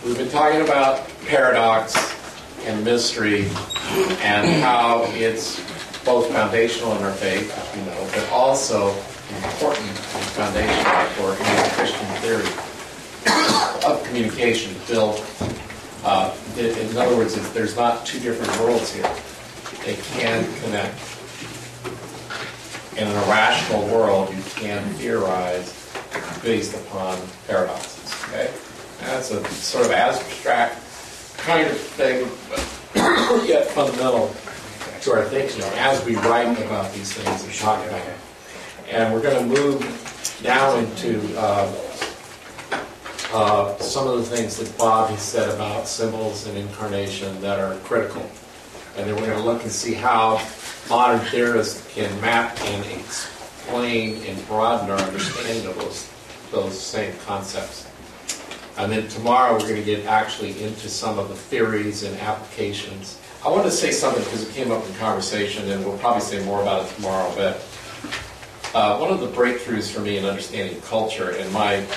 We've been talking about paradox and mystery and how it's both foundational in our faith, as we know, but also important and foundational for any Christian theory of communication to build. In other words, there's not two different worlds here. They can connect. In a rational world, you can theorize based upon paradoxes. Okay? That's a sort of abstract kind of thing, but yet fundamental to our thinking as we write about these things and talk about it. And we're going to move now into some of the things that Bob has said about symbols and incarnation that are critical. And then we're going to look and see how modern theorists can map and explain and broaden our understanding of those same concepts. And then tomorrow we're going to get actually into some of the theories and applications. I want to say something because it came up in conversation, and we'll probably say more about it tomorrow, but one of the breakthroughs for me in understanding culture, and my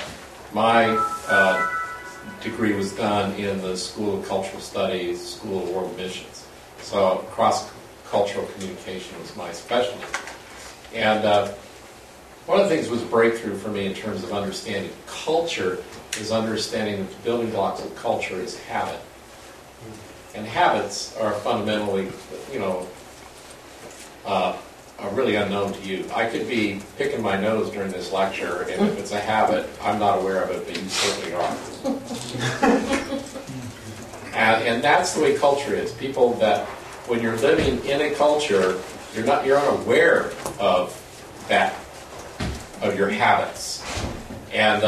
degree was done in the School of Cultural Studies, School of World Missions. So cross-cultural communication was my specialty. And one of the things that was a breakthrough for me in terms of understanding culture is understanding that the building blocks of culture is habit. And habits are fundamentally, are really unknown to you. I could be picking my nose during this lecture, and if it's a habit, I'm not aware of it, but you certainly are. And that's the way culture is. People that, when you're living in a culture, you're unaware of that, of your habits. And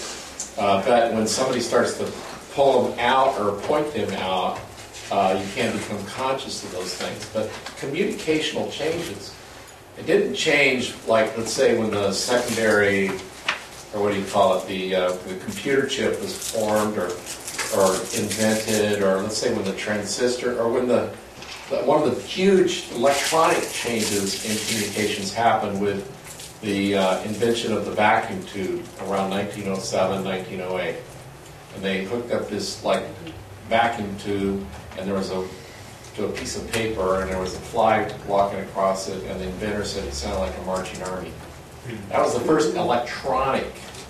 but when somebody starts to pull them out or point them out, you can become conscious of those things. But communicational changes. It didn't change, like, let's say, when the secondary, or what do you call it, the computer chip was formed or invented, or let's say when the transistor, or when one of the huge electronic changes in communications happened with the invention of the vacuum tube around 1907, 1908. And they hooked up this, vacuum tube, and there was to a piece of paper, and there was a fly walking across it, and the inventor said it sounded like a marching army. That was the first electronic.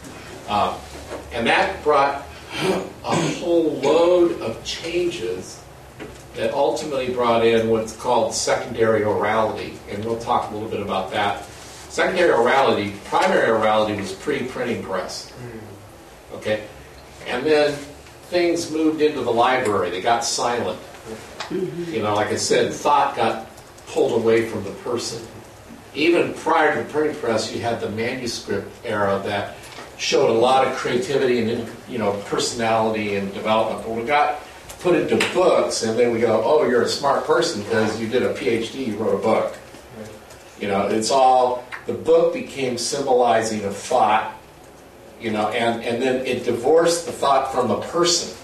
And that brought a whole load of changes that ultimately brought in what's called secondary orality. And we'll talk a little bit about that. Secondary orality, primary orality was pre-printing press. Okay? And then things moved into the library. They got silent. Like I said, thought got pulled away from the person. Even prior to the printing press, you had the manuscript era that showed a lot of creativity and personality and development. But we got put into books, and then we go, oh, you're a smart person because you did a PhD, you wrote a book. It's all, the book became symbolizing of thought, and then it divorced the thought from the person.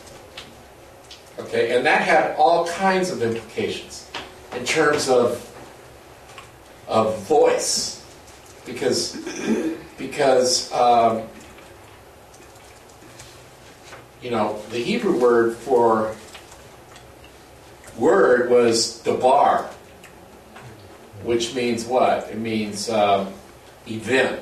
Okay, and that had all kinds of implications in terms of voice, because the Hebrew word for word was dabar, which means what? It means event.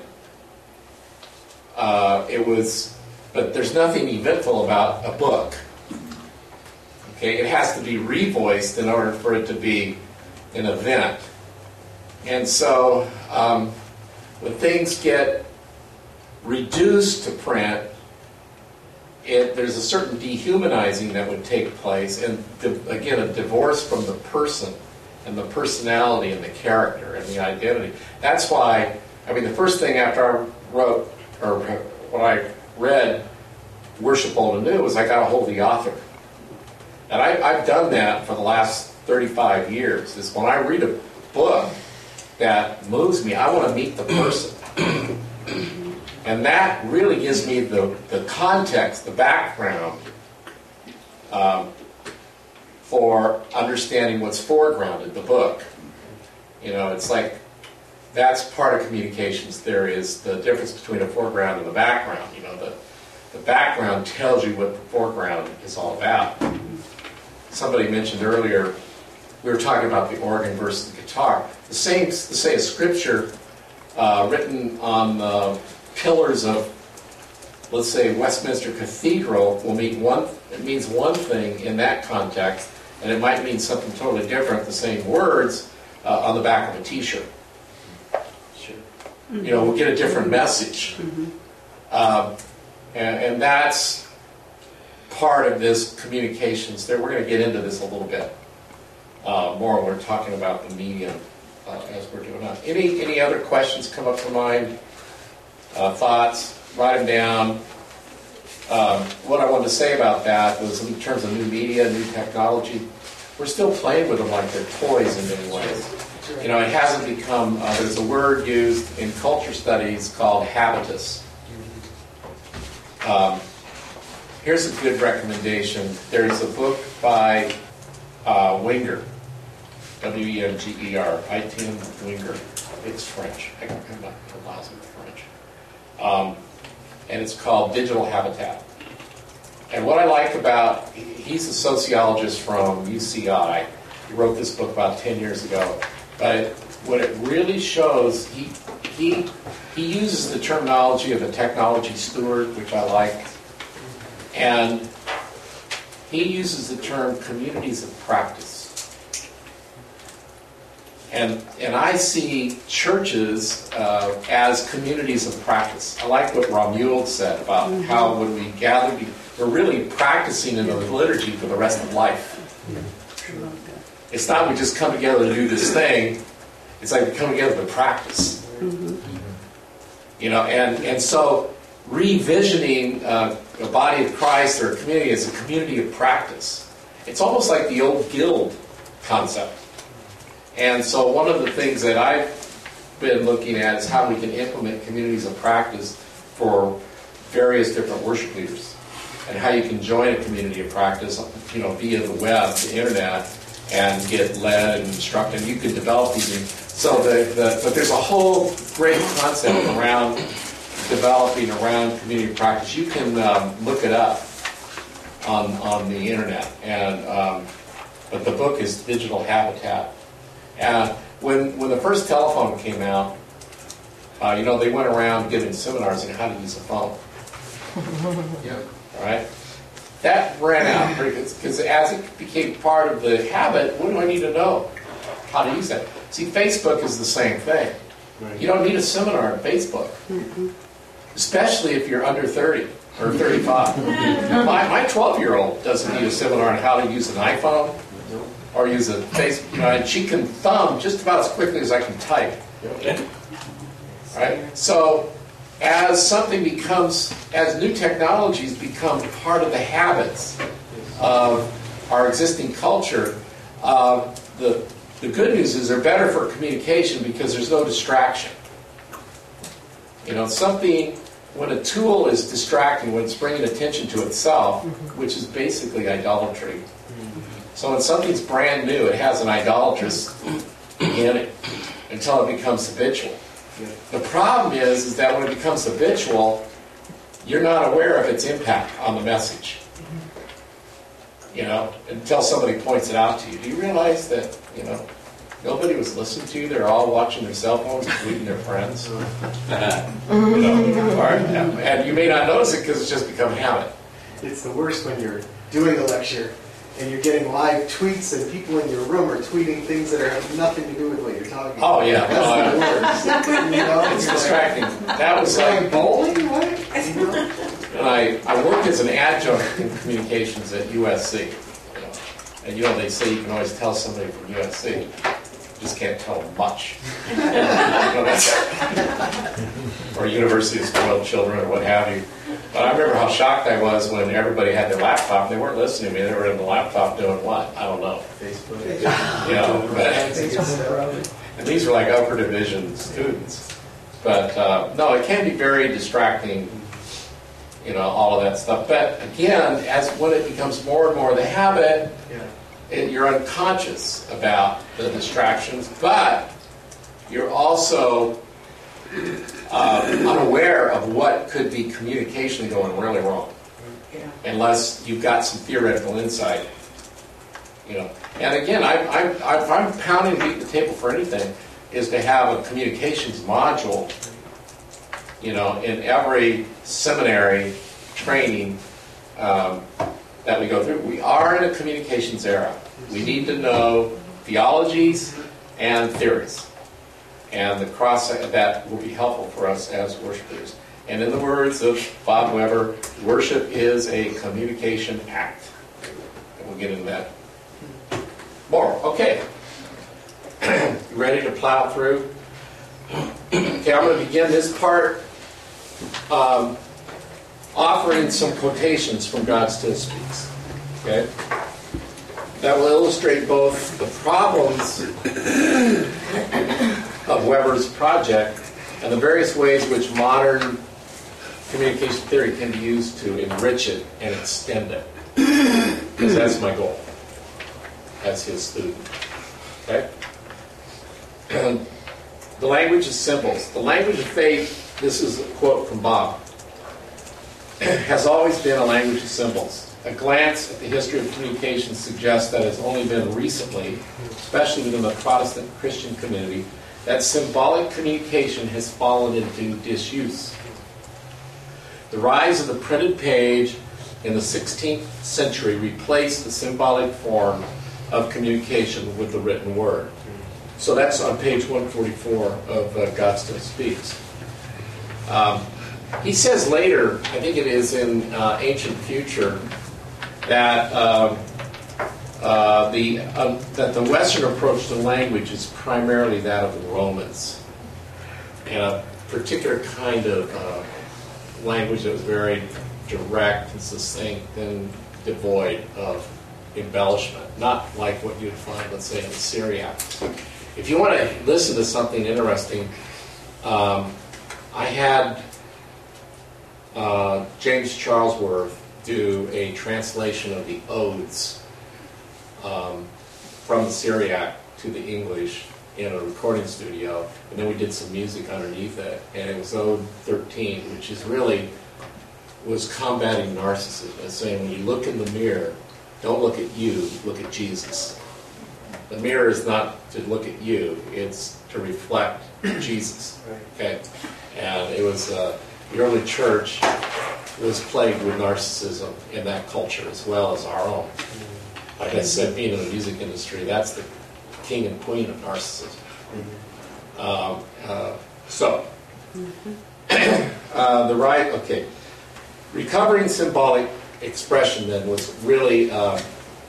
But there's nothing eventful about a book. Okay, it has to be revoiced in order for it to be an event. And so when things get reduced to print, there's a certain dehumanizing that would take place, and again, a divorce from the person and the personality and the character and the identity. That's why, the first thing after I wrote, or when I read Worship Old and New, was I got a hold of the author. And I've done that for the last 35 years, is when I read a book that moves me, I want to meet the person. And that really gives me the context, the background, for understanding what's foregrounded, the book. It's like, that's part of communications theory, is the difference between a foreground and the background. the background tells you what the foreground is all about. Somebody mentioned earlier, we were talking about the organ versus the guitar. The same, say, a scripture written on the pillars of, let's say, Westminster Cathedral it means one thing in that context, and it might mean something totally different, the same words, on the back of a t-shirt. Sure. We'll get a different message. And that's part of this communications. We're going to get into this a little bit more when we're talking about the medium as we're doing that. Any other questions come up to mind? Thoughts? Write them down. What I wanted to say about that was in terms of new media, new technology, we're still playing with them like they're toys in many ways. It hasn't become, there's a word used in culture studies called habitus. Here's a good recommendation. There's a book by Wenger, W-E-N-G-E-R, Etienne Wenger. It's French. I'm not lousy with French. And it's called Digital Habitat. And what I like about, he's a sociologist from UCI. He wrote this book about 10 years ago. But what it really shows, he uses the terminology of a technology steward, which I like. And he uses the term communities of practice. And I see churches as communities of practice. I like what Romuald said about how when we gather, we're really practicing in the liturgy for the rest of life. It's not we just come together to do this thing. It's like we come together to practice. And so revisioning a body of Christ or a community as a community of practice. It's almost like the old guild concept. And so one of the things that I've been looking at is how we can implement communities of practice for various different worship leaders, and how you can join a community of practice, via the web, the internet, and get led and instructed. You can develop these. So but there's a whole great concept around developing around community of practice. You can look it up on the internet, and but the book is Digital Habitat. When the first telephone came out, they went around giving seminars on how to use a phone. Yeah. All right. That ran out because as it became part of the habit, what do I need to know? How to use that? See, Facebook is the same thing. Right. You don't need a seminar on Facebook, especially if you're under 30 or 35. My 12-year-old doesn't need a seminar on how to use an iPhone. Or use a face, and she can thumb just about as quickly as I can type. Right? So, as new technologies become part of the habits of our existing culture, the good news is they're better for communication because there's no distraction. When a tool is distracting, when it's bringing attention to itself, which is basically idolatry. So when something's brand new, it has an idolatrous in it until it becomes habitual. The problem is that when it becomes habitual, you're not aware of its impact on the message. Until somebody points it out to you. Do you realize that, nobody was listening to you? They're all watching their cell phones and tweeting their friends. And you may not notice it because it's just become a habit. It's the worst when you're doing a lecture and you're getting live tweets and people in your room are tweeting things that have nothing to do with what you're talking about. Oh, yeah. That's the worst. It's distracting. That was like bowling? What? And I worked as an adjunct in communications at USC. And they say you can always tell somebody from USC. You just can't tell them much. Or University of Spoiled Children or what have you. But I remember how shocked I was when everybody had their laptop. They weren't listening to me. They were in the laptop doing what? I don't know. Facebook. And these were like upper division students. But no, it can be very distracting, all of that stuff. But again, when it becomes more and more the habit, you're unconscious about the distractions, but you're also unaware of what could be communication going really wrong, unless you've got some theoretical insight. And again, if I'm pounding the table for anything, is to have a communications module, in every seminary training that we go through. We are in a communications era. We need to know theologies and theories. And the cross that will be helpful for us as worshipers. And in the words of Bob Weber, worship is a communication act. And we'll get into that more. Okay. You ready to plow through? Okay, I'm going to begin this part offering some quotations from God Still Speaks. Okay? That will illustrate both the problems of Weber's project and the various ways which modern communication theory can be used to enrich it and extend it. Because that's my goal as his student. Okay? The language of symbols. The language of faith, this is a quote from Bob, has always been a language of symbols. A glance at the history of communication suggests that it's only been recently, especially within the Protestant Christian community, that symbolic communication has fallen into disuse. The rise of the printed page in the 16th century replaced the symbolic form of communication with the written word. So that's on page 144 of God Still Speaks. He says later, I think it is in Ancient Future, that that the Western approach to language is primarily that of the Romans, and a particular kind of language that was very direct and succinct and devoid of embellishment, not like what you'd find, let's say, in the Syriac. If you want to listen to something interesting, I had James Charlesworth do a translation of the Odes from the Syriac to the English in a recording studio, and then we did some music underneath it, and it was Ode 13, which is really was combating narcissism. It's saying when you look in the mirror, don't look at you, look at Jesus. The mirror is not to look at you, it's to reflect Jesus. Okay? And it was, the early church was plagued with narcissism in that culture as well as our own. Like I said, being in the music industry, that's the king and queen of narcissism. Recovering symbolic expression then was really a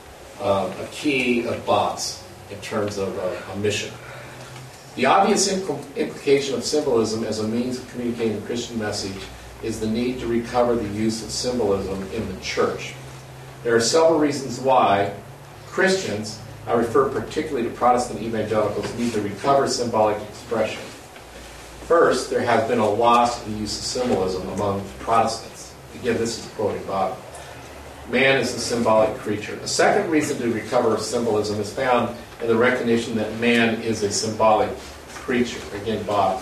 key of Bob's in terms of a mission. The obvious implication of symbolism as a means of communicating the Christian message is the need to recover the use of symbolism in the church. There are several reasons why Christians, I refer particularly to Protestant evangelicals, need to recover symbolic expression. First, there has been a loss of the use of symbolism among Protestants. Again, this is quoting Bob. Man is a symbolic creature. A second reason to recover symbolism is found in the recognition that man is a symbolic creature. Again, Bob.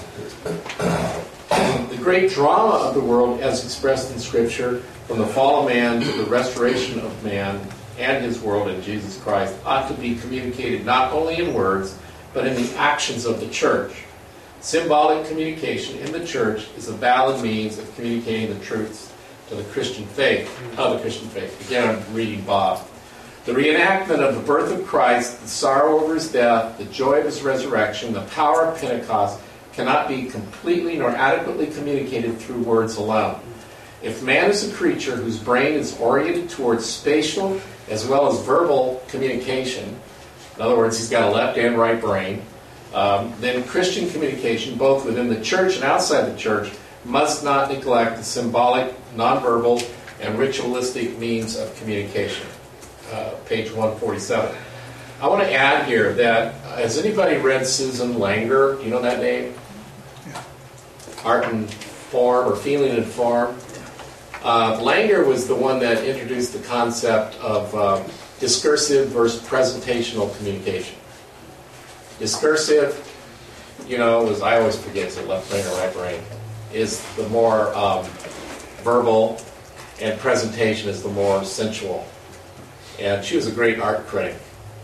The great drama of the world, as expressed in Scripture, from the fall of man to the restoration of man and his world in Jesus Christ, ought to be communicated not only in words, but in the actions of the church. Symbolic communication in the church is a valid means of communicating the truths to the Christian faith, Again, I'm reading Bob. The reenactment of the birth of Christ, the sorrow over his death, the joy of his resurrection, the power of Pentecost cannot be completely nor adequately communicated through words alone. If man is a creature whose brain is oriented towards spatial as well as verbal communication, in other words, he's got a left and right brain, then Christian communication, both within the church and outside the church, must not neglect the symbolic, nonverbal, and ritualistic means of communication. Page 147. I want to add here that, has anybody read Susan Langer? Do you know that name? Yeah. Art and Form, or Feeling and Form. Langer was the one that introduced the concept of discursive versus presentational communication. Discursive as I always forget, is it left brain or right brain, is the more verbal, and presentation is the more sensual. And she was a great art critic.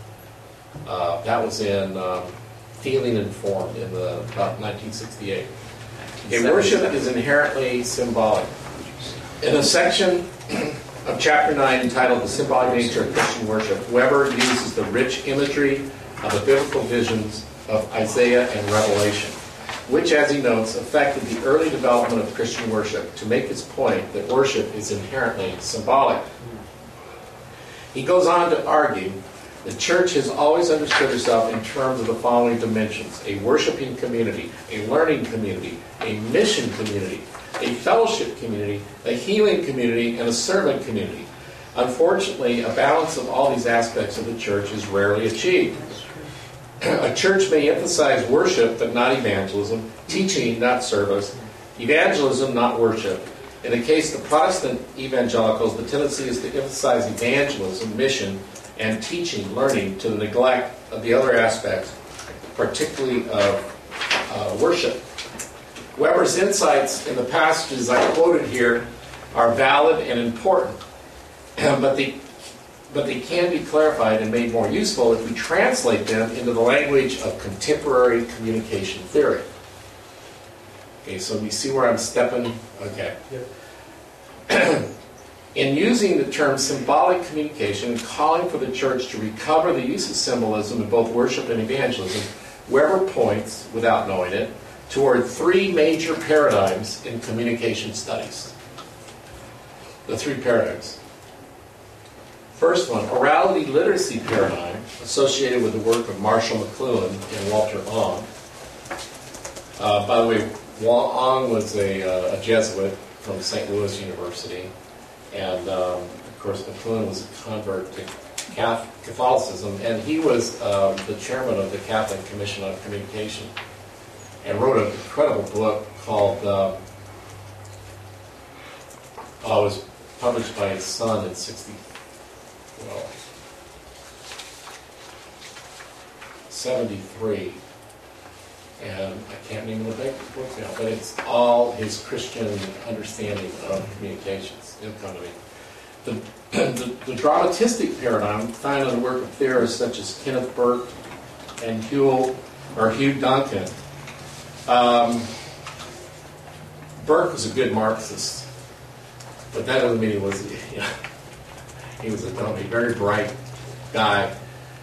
That was in Feeling and Form in about 1968. Okay, worship is inherently symbolic. In a section of Chapter 9 entitled The Symbolic Nature of Christian Worship, Weber uses the rich imagery of the biblical visions of Isaiah and Revelation, which, as he notes, affected the early development of Christian worship to make his point that worship is inherently symbolic. He goes on to argue the church has always understood herself in terms of the following dimensions: a worshiping community, a learning community, a mission community, a fellowship community, a healing community, and a servant community. Unfortunately, a balance of all these aspects of the church is rarely achieved. A church may emphasize worship, but not evangelism, teaching, not service, evangelism, not worship. In the case of the Protestant evangelicals, the tendency is to emphasize evangelism, mission, and teaching, learning, to the neglect of the other aspects, particularly of worship. Weber's insights in the passages I quoted here are valid and important, but they can be clarified and made more useful if we translate them into the language of contemporary communication theory. Okay, so you see where I'm stepping? Okay. Yep. In using the term symbolic communication and calling for the church to recover the use of symbolism in both worship and evangelism, Weber points, without knowing it, toward three major paradigms in communication studies. The three paradigms. First one, orality literacy paradigm, associated with the work of Marshall McLuhan and Walter Ong. By the way, Ong was a Jesuit from St. Louis University, and of course McLuhan was a convert to Catholicism, and he was the chairman of the Catholic Commission on Communication, and wrote an incredible book called, it was published by his son in 73, and I can't name the book now, but it's all his Christian understanding of communications. It'll come to me. The dramatistic paradigm found in the work of theorists such as Kenneth Burke and Hugh Duncan. Burke was a good Marxist, but that doesn't mean he was, he was a very bright guy.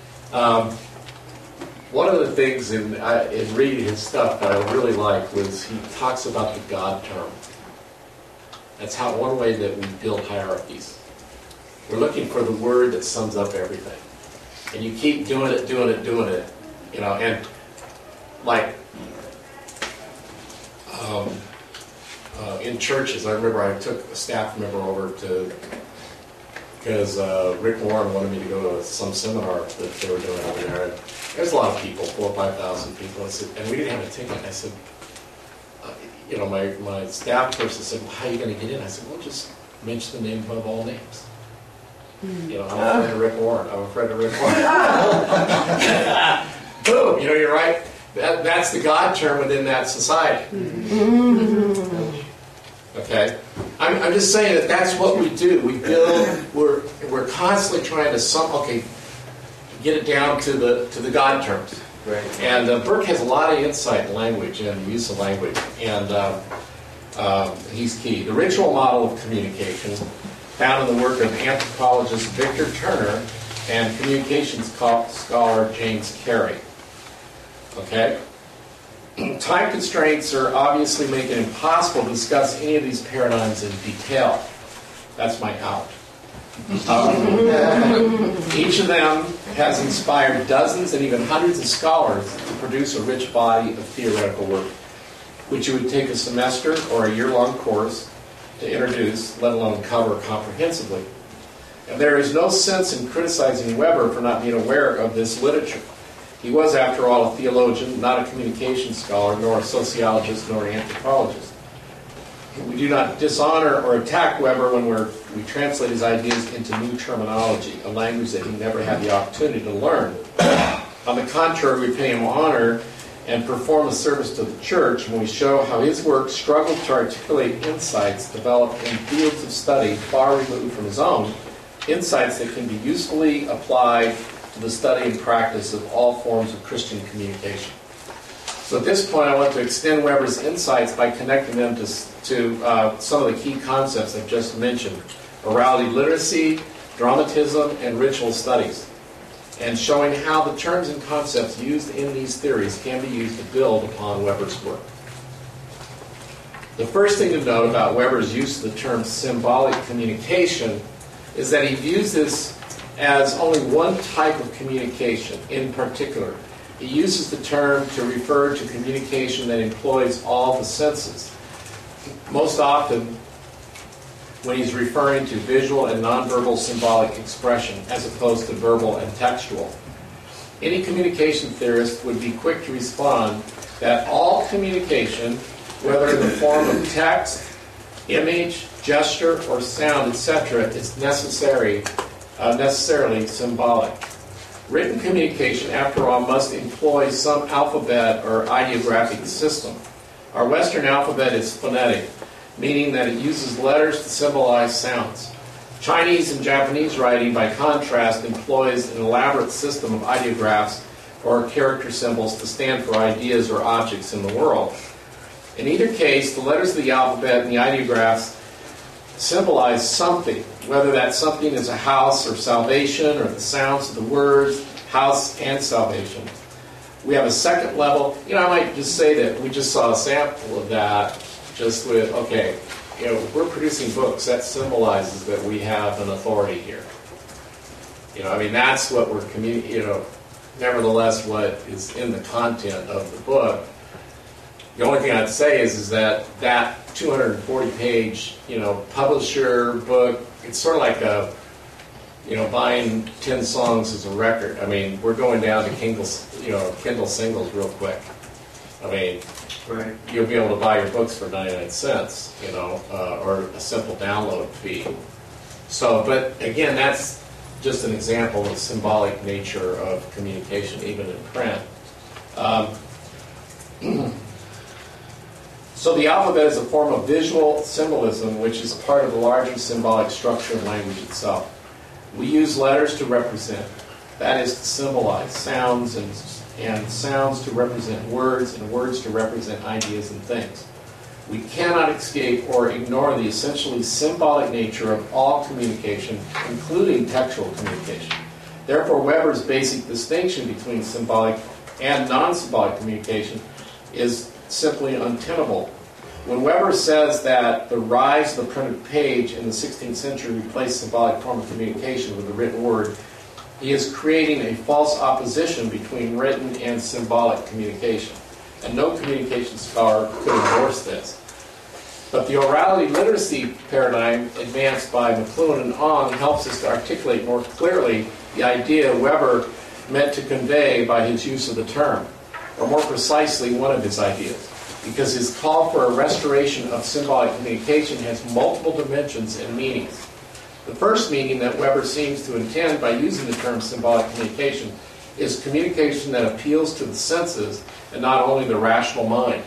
One of the things in reading his stuff that I really liked was he talks about the God term. That's one way that we build hierarchies. We're looking for the word that sums up everything. And you keep doing it, and like in churches, I remember I took a staff member over because Rick Warren wanted me to go to some seminar that they were doing over there. And there's a lot of people, 4,000 or 5,000 people. I said, and we didn't have a ticket. I said, my staff person said, well, how are you going to get in? I said, well, just mention the name above all names. I'm a friend of Rick Warren. Boom, you're right. That's the God term within that society. Okay? I'm just saying that's what we do. We build, we're constantly trying to get it down to the God terms. Right. And Burke has a lot of insight in language and the use of language, and he's key. The ritual model of communication, found in the work of anthropologist Victor Turner and communications scholar James Carey. Okay? Time constraints are obviously making it impossible to discuss any of these paradigms in detail. That's my out. Each of them has inspired dozens and even hundreds of scholars to produce a rich body of theoretical work, which it would take a semester or a year-long course to introduce, let alone cover comprehensively. And there is no sense in criticizing Weber for not being aware of this literature. He was, after all, a theologian, not a communication scholar, nor a sociologist, nor an anthropologist. We do not dishonor or attack Weber when we translate his ideas into new terminology, a language that he never had the opportunity to learn. On the contrary, we pay him honor and perform a service to the church when we show how his work struggled to articulate insights developed in fields of study far removed from his own, insights that can be usefully applied to the study and practice of all forms of Christian communication. So at this point, I want to extend Weber's insights by connecting them to some of the key concepts I've just mentioned: orality literacy, dramatism, and ritual studies, and showing how the terms and concepts used in these theories can be used to build upon Weber's work. The first thing to note about Weber's use of the term symbolic communication is that he views this as only one type of communication in particular. He uses the term to refer to communication that employs all the senses. Most often, when he's referring to visual and nonverbal symbolic expression as opposed to verbal and textual. Any communication theorist would be quick to respond that all communication, whether in the form of text, image, gesture, or sound, etc., is necessarily symbolic. Written communication, after all, must employ some alphabet or ideographic system. Our Western alphabet is phonetic, meaning that it uses letters to symbolize sounds. Chinese and Japanese writing, by contrast, employs an elaborate system of ideographs or character symbols to stand for ideas or objects in the world. In either case, the letters of the alphabet and the ideographs symbolize something, whether that something is a house or salvation, or the sounds of the words house and salvation. We have a second level. I might just say that we just saw a sample of that just with, we're producing books. That symbolizes that we have an authority here. That's what we're communicating, nevertheless, what is in the content of the book. The only thing I'd say is that 240-page, publisher book, it's sort of like buying 10 songs as a record. We're going down to Kindle singles real quick. Right. You'll be able to buy your books for 99 cents, or a simple download fee. So, but again, that's just an example of the symbolic nature of communication, even in print. So the alphabet is a form of visual symbolism, which is part of the larger symbolic structure of language itself. We use letters to represent, that is to symbolize, sounds and sounds to represent words, and words to represent ideas and things. We cannot escape or ignore the essentially symbolic nature of all communication, including textual communication. Therefore, Weber's basic distinction between symbolic and non-symbolic communication is simply untenable. When Weber says that the rise of the printed page in the 16th century replaced symbolic form of communication with the written word, he is creating a false opposition between written and symbolic communication. And no communication scholar could endorse this. But the orality literacy paradigm advanced by McLuhan and Ong helps us to articulate more clearly the idea Weber meant to convey by his use of the term, or more precisely, one of his ideas, because his call for a restoration of symbolic communication has multiple dimensions and meanings. The first meaning that Weber seems to intend by using the term symbolic communication is communication that appeals to the senses and not only the rational mind,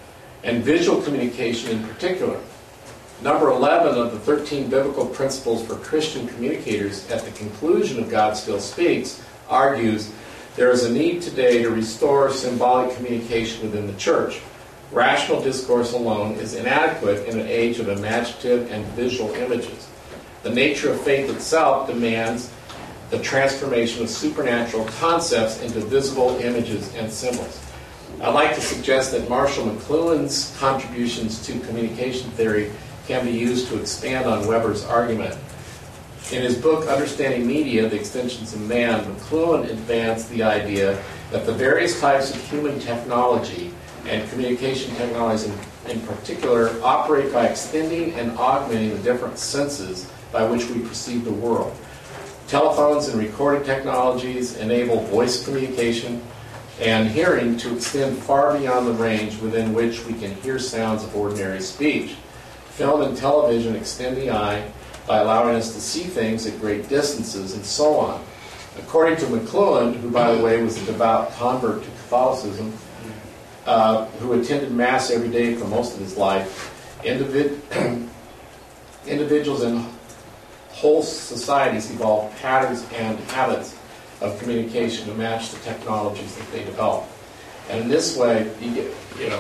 and visual communication in particular. Number 11 of the 13 biblical principles for Christian communicators at the conclusion of God Still Speaks argues there is a need today to restore symbolic communication within the church. Rational discourse alone is inadequate in an age of imaginative and visual images. The nature of faith itself demands the transformation of supernatural concepts into visible images and symbols. I'd like to suggest that Marshall McLuhan's contributions to communication theory can be used to expand on Weber's argument. In his book, Understanding Media, The Extensions of Man, McLuhan advanced the idea that the various types of human technology and communication technologies in particular operate by extending and augmenting the different senses by which we perceive the world. Telephones and recording technologies enable voice communication and hearing to extend far beyond the range within which we can hear sounds of ordinary speech. Film and television extend the eye by allowing us to see things at great distances, and so on. According to McLuhan, who, by the way, was a devout convert to Catholicism, who attended Mass every day for most of his life. Individuals in whole societies evolve patterns and habits of communication to match the technologies that they develop. And in this way, you get,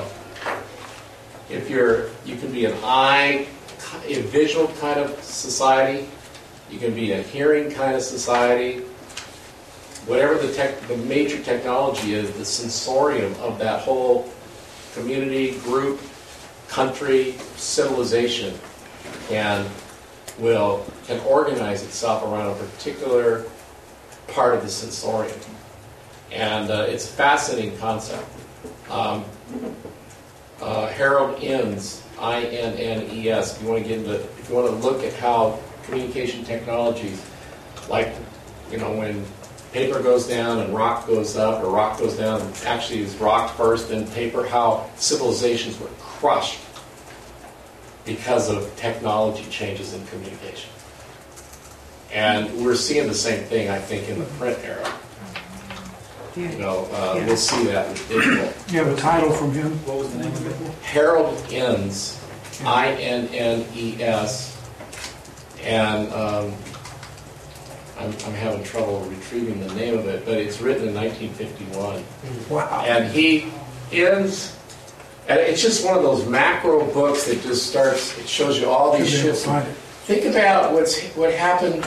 if you can be a visual kind of society, you can be a hearing kind of society. Whatever the major technology is, the sensorium of that whole community, group, country, civilization can organize itself around a particular part of the sensorium. And it's a fascinating concept. Harold Innes, Innes, if you want to look at how communication technologies, like, when paper goes down and rock goes up, or rock goes down, actually it's rock first, then paper, how civilizations were crushed because of technology changes in communication. And we're seeing the same thing, I think, in the print era. We'll see that with digital. You have a title from him? What was the name of it? Harold Innes, Innes, and I'm having trouble retrieving the name of it, but it's written in 1951. Wow. And and it's just one of those macro books that just starts, it shows you all these shifts. Think about what happened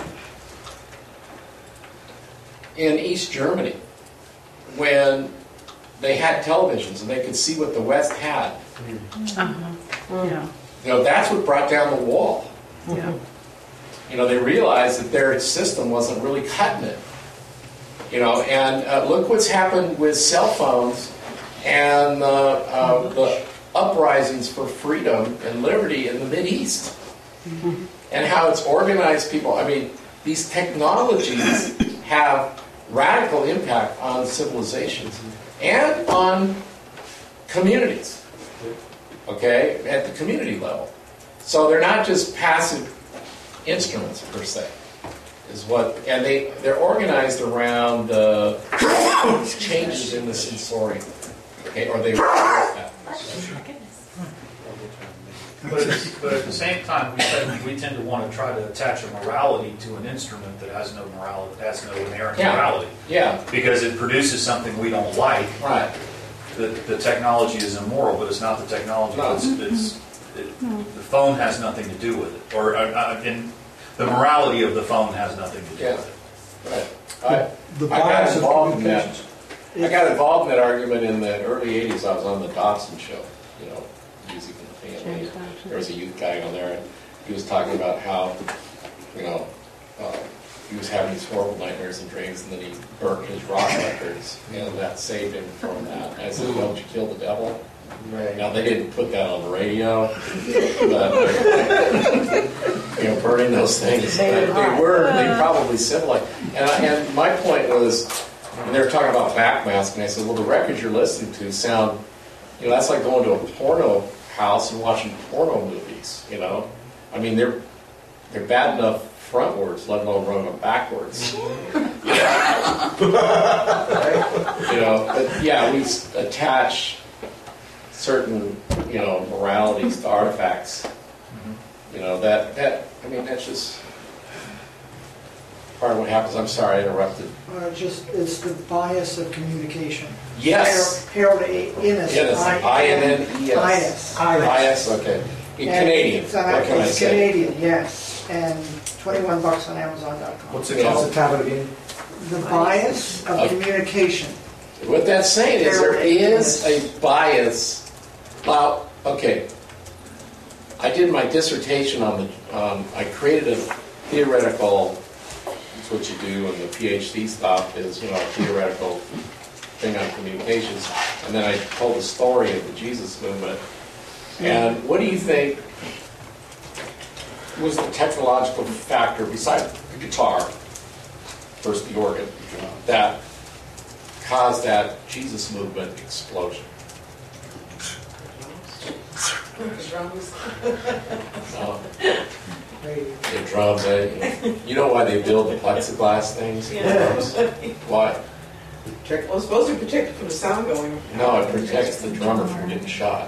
in East Germany when they had televisions and they could see what the West had. Yeah. That's what brought down the wall. Yeah. They realized that their system wasn't really cutting it. And look what's happened with cell phones and the uprisings for freedom and liberty in the Mideast. And how it's organized people. I mean, these technologies have radical impact on civilizations and on communities, okay, at the community level. So they're not just passive instruments per se, and they're organized around changes in the sensorium, okay, or they that. But at the same time, we tend to want to try to attach a morality to an instrument that has no morality, has no inherent morality. Yeah. Because it produces something we don't like. Right. The technology is immoral, but it's not the technology. No. The phone has nothing to do with it, or the morality of the phone has nothing to do with it. Right. I got involved in that. I got involved in that argument in the early '80s. I was on the Dobson show. Music in the Family. There was a youth guy on there, and he was talking about how, he was having these horrible nightmares and dreams, and then he burnt his rock records, and that saved him from that. And I said, "Don't you kill the devil?" Right. Now they didn't put that on the radio, but burning those things, they probably symbolized. And my point was, and they were talking about backmask, and I said, "Well, the records you're listening to sound." That's like going to a porno house and watching porno movies, I mean, they're bad enough frontwards, let alone running them backwards. But yeah, we attach certain, moralities to artifacts. That's just part of what happens. I'm sorry, I interrupted. It's the bias of communication. Yes. Harold Innes. I-N-N-E-S. Bias, okay. Canadian. What can I say? Canadian, yes. And $21 on Amazon.com. What's it called? again? The bias of communication. What that's saying is there is a bias. Well, okay. I did my dissertation on I created a theoretical. That's what you do in the PhD stuff is, a theoretical thing on communications. And then I told the story of the Jesus movement. And what do you think was the technological factor besides the guitar, first the organ, that caused that Jesus movement explosion? Drums. The drums, you know why they build the plexiglass things? Yeah. Why? Check. Well, it's supposed to protect you from the sound going. No, it protects the drummer from getting shot.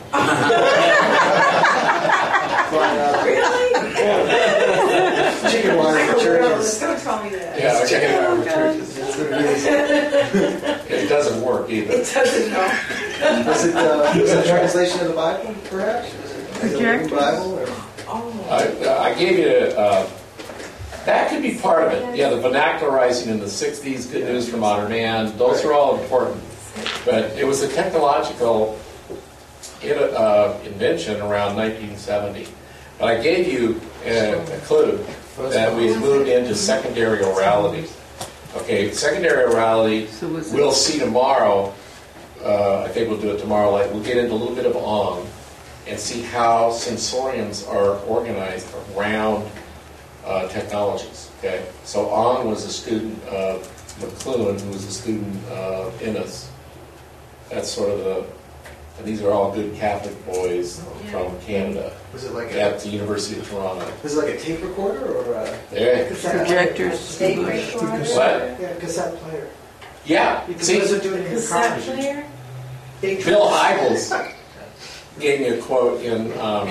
Really? Chicken wire for churches. Don't tell me that. Yeah, Chicken okay. wire for churches. That's what it is. It doesn't work either. It doesn't know. Was it a translation of the Bible, perhaps? Was it the Living Bible? Or? Oh. I gave you that could be part of it. Yeah, the vernacularizing in the 60s, Good News for Modern Man, those are all important. But it was a technological invention around 1970. But I gave you a clue that we've moved into secondary orality. Okay, secondary orality, we'll see tomorrow. I think we'll do it tomorrow. Like we'll get into a little bit of Ong and see how sensoriums are organized around technologies. Okay, so Ong was a student of McLuhan, who was a student of Innes. That's sort of and these are all good Catholic boys from Canada. Was it like at the University of Toronto? Was it like a tape recorder or a There. Projectors. Tape recorder? What? Yeah, cassette player? Yeah. You can See, listen to it in your Cassette car. player? Bill Hybels gave me a quote in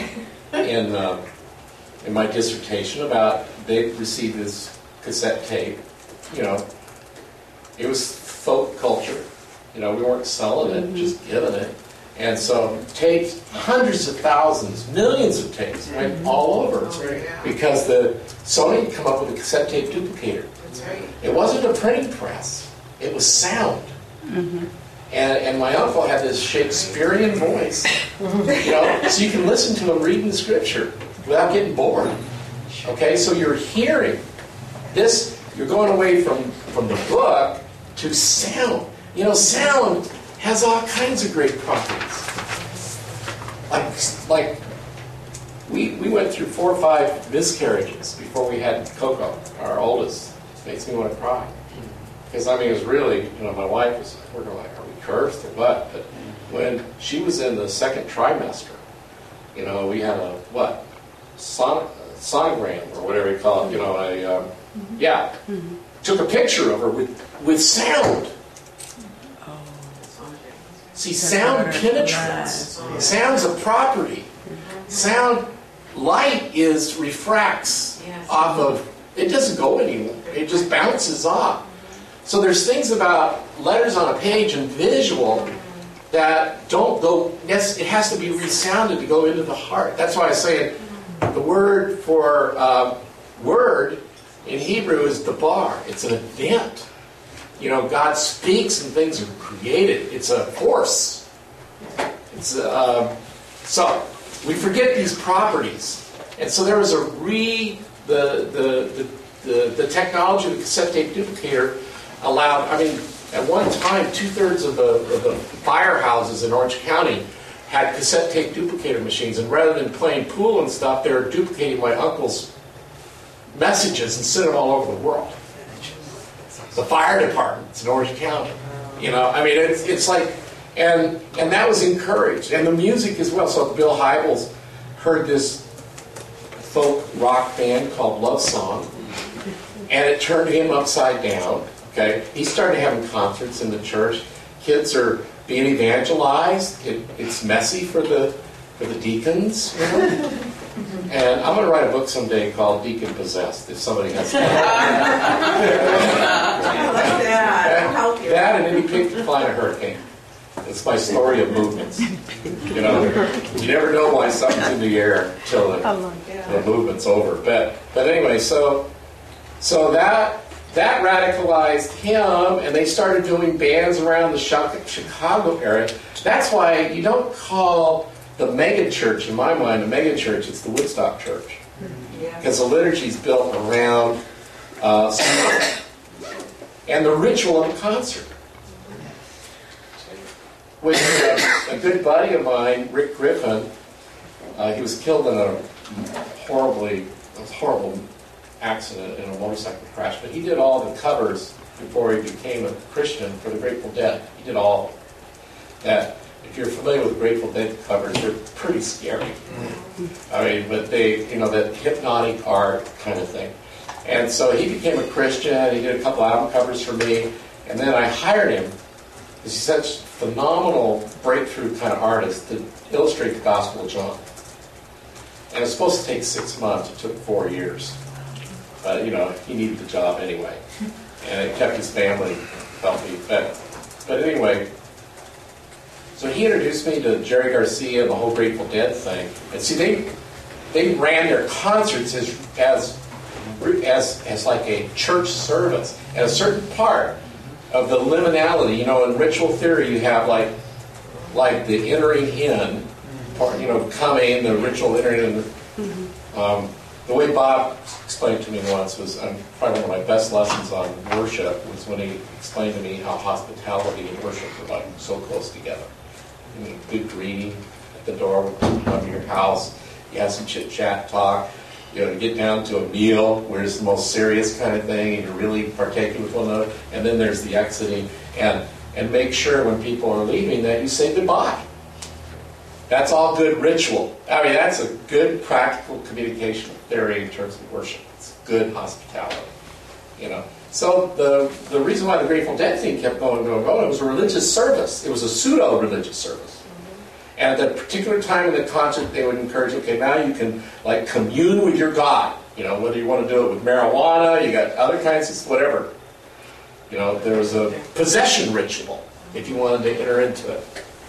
my dissertation about they received this cassette tape. You know, it was folk culture. You know, we weren't selling it, just giving it. And so tapes, hundreds of thousands, millions of tapes went all over because the Sony had come up with a cassette tape duplicator. That's right. It wasn't a printing press. It was sound. And my uncle had this Shakespearean voice, you know, so you can listen to him reading the scripture without getting bored. Okay, so you're hearing this, you're going away from the book to sound. You know, sound has all kinds of great properties. Like we went through 4 or 5 miscarriages before we had Coco, our oldest. It makes me want to cry. Because, I mean, it was really, you know, my wife was, we're like, are we cursed or what? But when she was in the 2nd trimester, you know, we had a, sonogram or whatever you call it, you know, took a picture of her with sound. See, sound penetrates. Sound's a property. Sound, light refracts off of, it doesn't go anywhere. It just bounces off. So there's things about letters on a page and visual that don't go, yes, it has to be resounded to go into the heart. That's why I say the word for word in Hebrew is dabar. It's an event. You know, God speaks and things are created. It's a force. It's so we forget these properties, and so there was the technology of the cassette tape duplicator allowed. I mean, at one time, 2/3 of the firehouses in Orange County had cassette tape duplicator machines, and rather than playing pool and stuff, they were duplicating my uncle's messages and sending them all over the world. The fire departments in Orange County. You know, I mean, it's like, and that was encouraged. And the music as well. So Bill Hybels heard this folk rock band called Love Song, and it turned him upside down. Okay, he started having concerts in the church. Kids are being evangelized. It's messy for the deacons, you know? And I'm going to write a book someday called Deacon Possessed, if somebody has time. I like that. I'll help you. That and any pig can fly in a hurricane. It's my story of movements. You know, you never know why something's in the air till the movement's over. But anyway, so that radicalized him, and they started doing bands around the Chicago area. That's why you don't call the mega church, in my mind, a mega church, it's the Woodstock Church. Because the liturgy is built around and the ritual of a concert. With a good buddy of mine, Rick Griffin, he was killed in a horrible accident in a motorcycle crash, but he did all the covers before he became a Christian for the Grateful Dead. He did all that. If you're familiar with Grateful Dead covers, they're pretty scary. I mean, but they, you know, that hypnotic art kind of thing. And so he became a Christian. He did a couple album covers for me. And then I hired him because he's such a phenomenal breakthrough kind of artist to illustrate the Gospel of John. And it was supposed to take 6 months. It took 4 years. But, he needed the job anyway. And it kept his family healthy. But anyway, so he introduced me to Jerry Garcia and the whole Grateful Dead thing. And see, they ran their concerts as like a church service. And a certain part of the liminality, in ritual theory, you have like the entering in part, coming, the ritual entering in. The way Bob explained to me once was probably one of my best lessons on worship was when he explained to me how hospitality and worship are like so close together. Good greeting at the door when people come to your house. You have some chit chat, talk. You get down to a meal where it's the most serious kind of thing, and you're really partaking with one another. And then there's the exiting, and make sure when people are leaving that you say goodbye. That's all good ritual. I mean, that's a good practical communication theory in terms of worship. It's good hospitality, So the reason why the Grateful Dead thing kept going, it was a religious service. It was a pseudo-religious service. And at that particular time in the concert, they would encourage, okay, now you can commune with your God. Whether you want to do it with marijuana, you got other kinds of whatever. There was a possession ritual if you wanted to enter into it.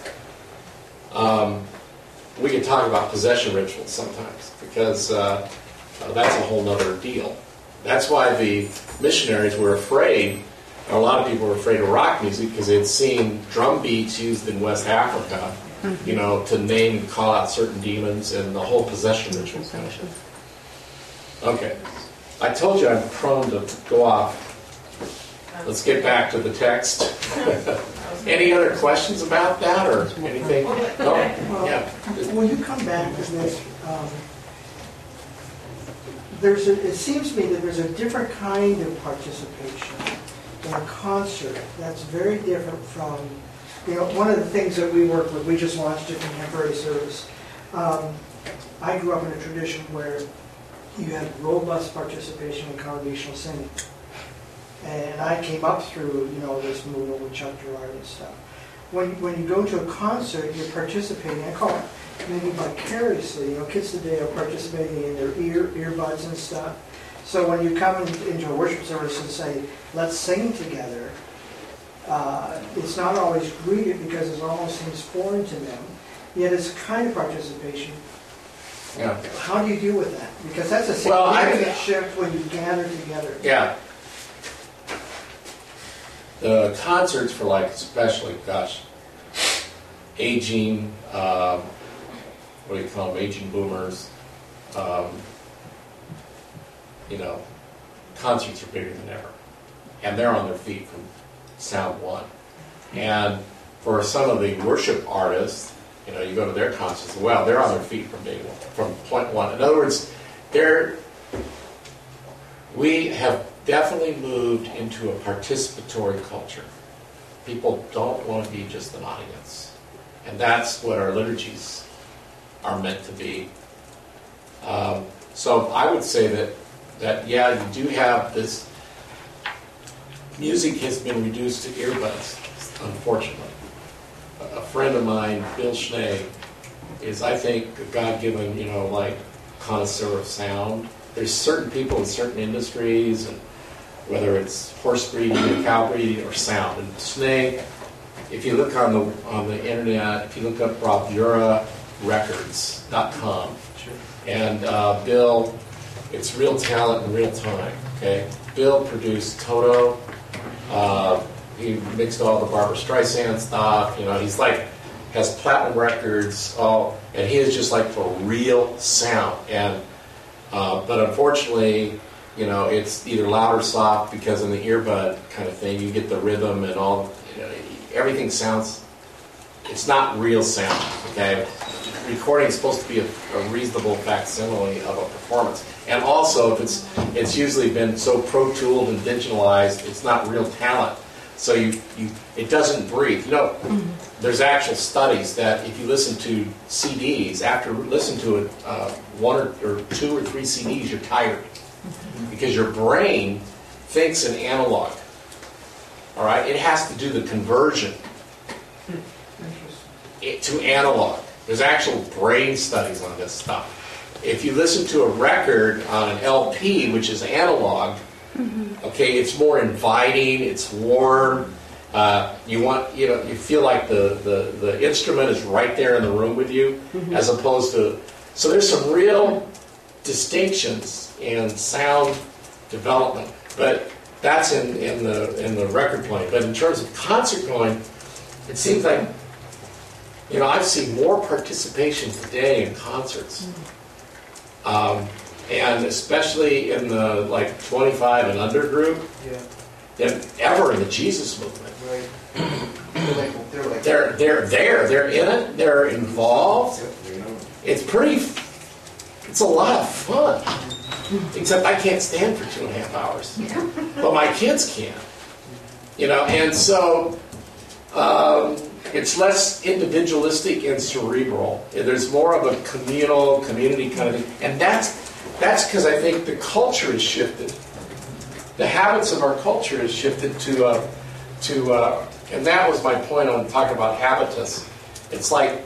We can talk about possession rituals sometimes because that's a whole other deal. That's why the missionaries were afraid, or a lot of people were afraid of rock music because they'd seen drum beats used in West Africa, to name and call out certain demons and the whole possession ritual kind of thing. Okay. I told you I'm prone to go off. Let's get back to the text. Any other questions about that or anything? No? Yeah. When you come back to this, it seems to me that there's a different kind of participation in a concert that's very different from, one of the things that we work with, we just launched a contemporary service. I grew up in a tradition where you had robust participation in congregational singing. And I came up through, this movement with Chuck Gerard and stuff. When you go to a concert, you're participating, I call it maybe vicariously. Kids today are participating in their earbuds and stuff. So when you come into a worship service and say, let's sing together, it's not always greeted because it almost seems foreign to them. Yet it's a kind of participation. Yeah. How do you deal with that? Because that's a significant shift when you gather together. Yeah. The concerts for especially, aging, what do you call them, aging boomers, concerts are bigger than ever. And they're on their feet from sound one. And for some of the worship artists, you go to their concerts, they're on their feet from point one. In other words, we have definitely moved into a participatory culture. People don't want to be just an audience. And that's what our liturgies are meant to be. So I would say that you do have this, music has been reduced to earbuds, unfortunately. A friend of mine, Bill Schnee, is, I think, a God-given, connoisseur of sound. There's certain people in certain industries, and whether it's horse breeding or cow breeding or sound. And Schnee, if you look on the internet, if you look up BravuraRecords.com, and Bill, it's real talent in real time. Okay, Bill produced Toto. He mixed all the Barbra Streisand stuff. He's has platinum records. And he is just for real sound. And but unfortunately, it's either loud or soft because in the earbud kind of thing, you get the rhythm and all. Everything sounds. It's not real sound. Okay, recording is supposed to be a reasonable facsimile of a performance. And also, if it's usually been so Pro Tooled and digitalized, it's not real talent. So it doesn't breathe. There's actual studies that if you listen to CDs, after listening to it one or two or three CDs, you're tired because your brain thinks in analog. All right, it has to do the conversion to analog. There's actual brain studies on this stuff. If you listen to a record on an LP, which is analog, okay, it's more inviting, it's warm. You feel like the instrument is right there in the room with you, as opposed to. So there's some real distinctions in sound development, but that's in the record playing. But in terms of concert going, it seems like I've seen more participation today in concerts. And especially in the 25 and under group, than ever in the Jesus movement. Right. They're there. They're in it. They're involved. It's a lot of fun. Except I can't stand for 2.5 hours. But my kids can. And so it's less individualistic and cerebral. There's more of a communal, community kind of thing. And that's because I think the culture has shifted. The habits of our culture has shifted to and that was my point on talking about habitus. It's like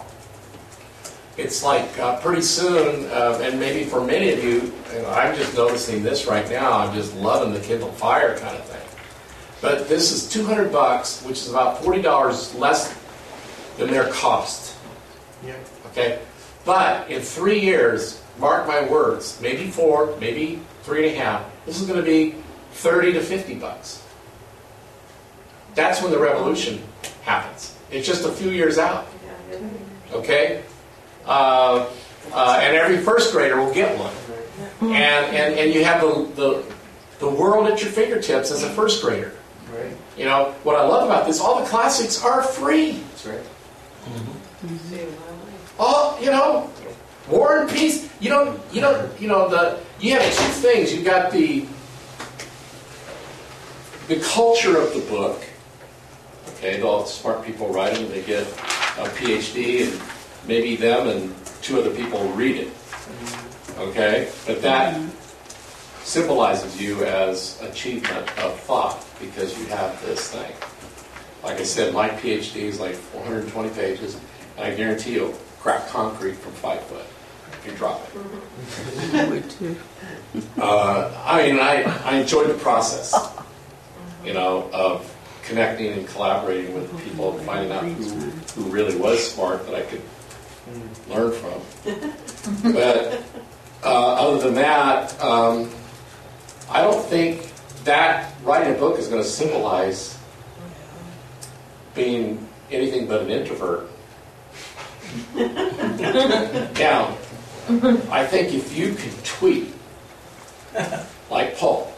pretty soon, and maybe for many of you, I'm just noticing this right now. I'm just loving the Kindle Fire kind of thing. But this is $200, which is about $40 less than their cost. Yeah. Okay, but in 3 years, mark my words, maybe 4, maybe 3.5. This is going to be $30 to $50. That's when the revolution happens. It's just a few years out. Okay, and every first grader will get one, and you have the world at your fingertips as a first grader. Right. What I love about this, all the classics are free. That's right. All War and Peace. You have two things. You got the culture of the book. Okay, all the smart people write them. They get a PhD, and maybe them and 2 other people read it. Okay, but that symbolizes you as achievement of thought because you have this thing. Like I said, my PhD is like 420 pages, and I guarantee you'll crack concrete from 5 foot if you drop it. I would too. I enjoyed the process, of connecting and collaborating with people and finding out who really was smart that I could learn from. But other than that, I don't think that writing a book is going to symbolize being anything but an introvert. Now, I think if you can tweet like Paul,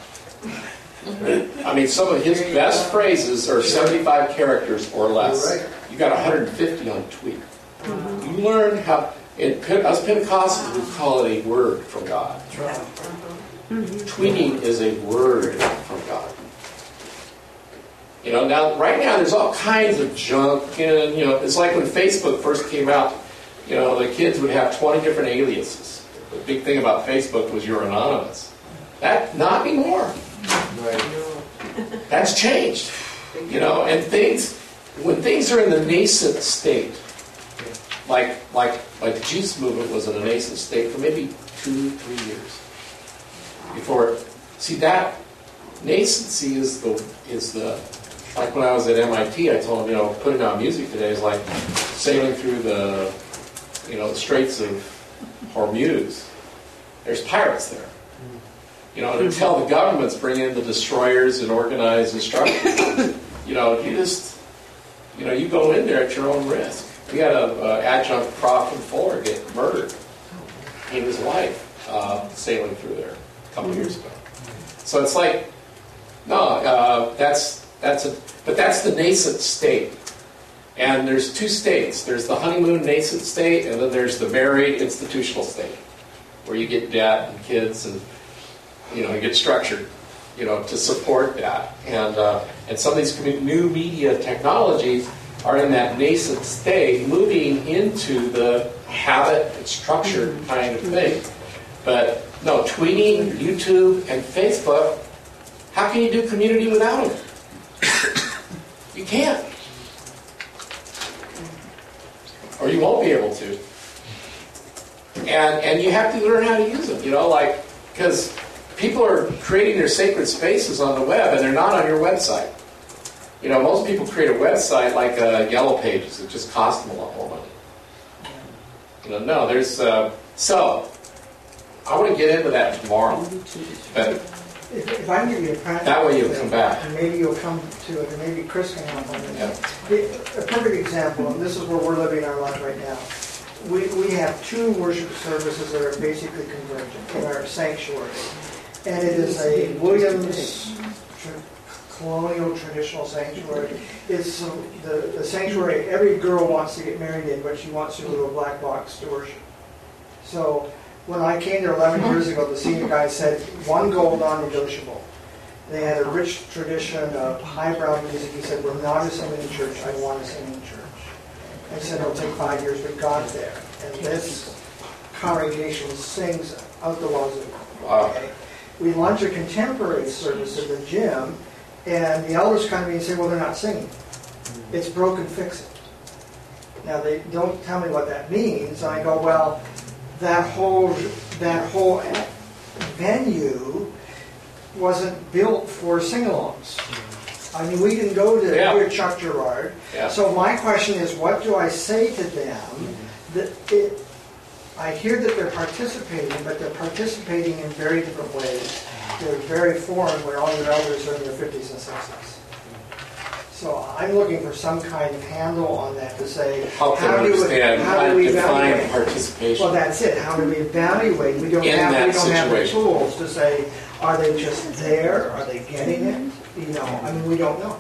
some of his best phrases are 75 characters or less. You got 150 on tweet. You learn how. Us Pentecostals would call it a word from God. Tweeting is a word from God. Right now there's all kinds of junk, and it's like when Facebook first came out. The kids would have 20 different aliases. The big thing about Facebook was you're anonymous. That not anymore. Right. That's changed. And when things are in the nascent state, like the Jesus movement was in a nascent state for maybe 2-3 years before. See, that nascency is the like when I was at MIT, I told them, putting out music today is like sailing through the Straits of Hormuz. There's pirates there. Until the governments bring in the destroyers and organize instructors, you go in there at your own risk. We had an adjunct prof in Fuller get murdered. He and his wife sailing through there a couple years ago. So it's like, no, that's the nascent state. And there's 2 states. There's the honeymoon nascent state, and then there's the married institutional state, where you get debt and kids, and you get structured, to support that. And some of these new media technologies are in that nascent state, moving into the habit and structured kind of thing. But no, tweeting, YouTube, and Facebook, how can you do community without them? You can't. Or you won't be able to. And you have to learn how to use them, because people are creating their sacred spaces on the web and they're not on your website. Most people create a website like Yellow Pages. It just costs them a lot more money. No, there's... So, I want to get into that tomorrow. But If I can give you a practical that way you'll thing, come back. and maybe you'll come to it, and maybe Chris can help on Yeah. this. A perfect example, and this is where we're living our life right now. We have 2 worship services that are basically convergent in our sanctuary. And it is a Williams colonial traditional sanctuary. It's the sanctuary every girl wants to get married in, but she wants to go to a black box to worship. So when I came there 11 years ago, the senior guy said, 1 goal non-negotiable. They had a rich tradition of highbrow music. He said, we're not a singing church, I want a singing church. I said, it'll take 5 years, but got there. And this congregation sings out the wazoo. Wow. Okay? We launch a contemporary service at the gym, and the elders come to me and say, well, they're not singing. It's broken, fix it. Now, they don't tell me what that means. And I go, well, that whole venue wasn't built for sing-alongs. I mean, we can go to hear Chuck Girard. Yeah. So my question is, what do I say to them? I hear that they're participating, but they're participating in very different ways. They're very foreign, where all your elders are in their 50s and 60s. So I'm looking for some kind of handle on that to say, Help them understand how to define evaluate? participation. Well, that's it. How do we evaluate? We don't In have that the situation. tools to say, are they just there? Are they getting it? I mean, we don't know.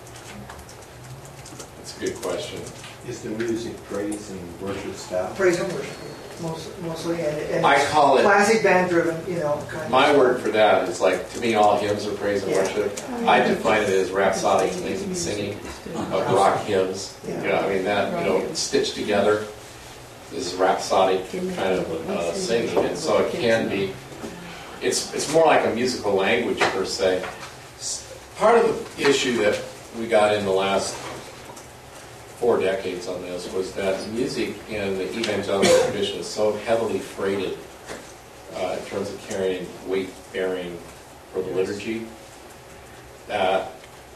That's a good question. Is the music praise and worship style? Praise and worship, mostly, and I call it... classic band driven, kind of. My word for that is to me, all hymns are praise and Yeah. worship. I define it as rhapsodic singing of rock hymns. Yeah. I mean that, stitched together is rhapsodic kind of singing, and so it can be. It's more like a musical language per se. Part of the issue that we got in the last 4 decades on this was that music in the evangelical tradition is so heavily freighted in terms of carrying weight bearing for the liturgy that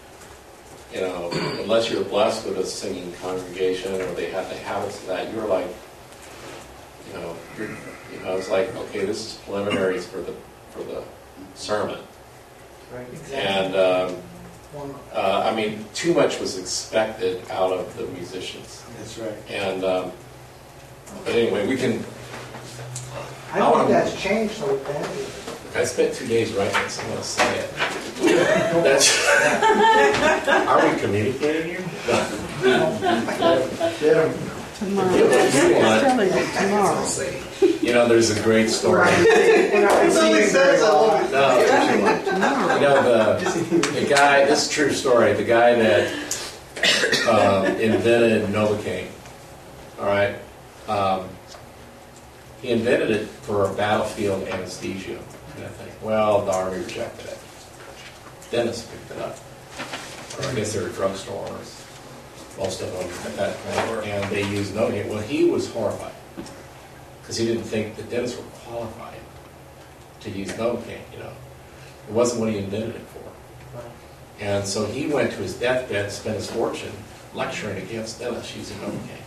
unless you're blessed with a singing congregation or they have the habits of that, you're like it's like, okay, this is preliminaries for the sermon. Right, exactly. And I mean, too much was expected out of the musicians. That's right. And but anyway, we can. I don't think that's changed so bad. I spent 2 days writing this. I'm going to say it. That's. Are we communicating here? Tomorrow. You want. Tell you tomorrow. There's a great story. It only says The guy. This is a true story. The guy that invented Novocaine. All right. He invented it for a battlefield anesthesia. And I think, well, the Army rejected it. Dentists picked it up. Or I guess they were drugstores. Most of them at that point. And they used Novocaine. Well, he was horrified. Because he didn't think the dentists were qualified to use Novocaine, It wasn't what he invented it for. And so he went to his deathbed and spent his fortune lecturing against dentists using Novocaine.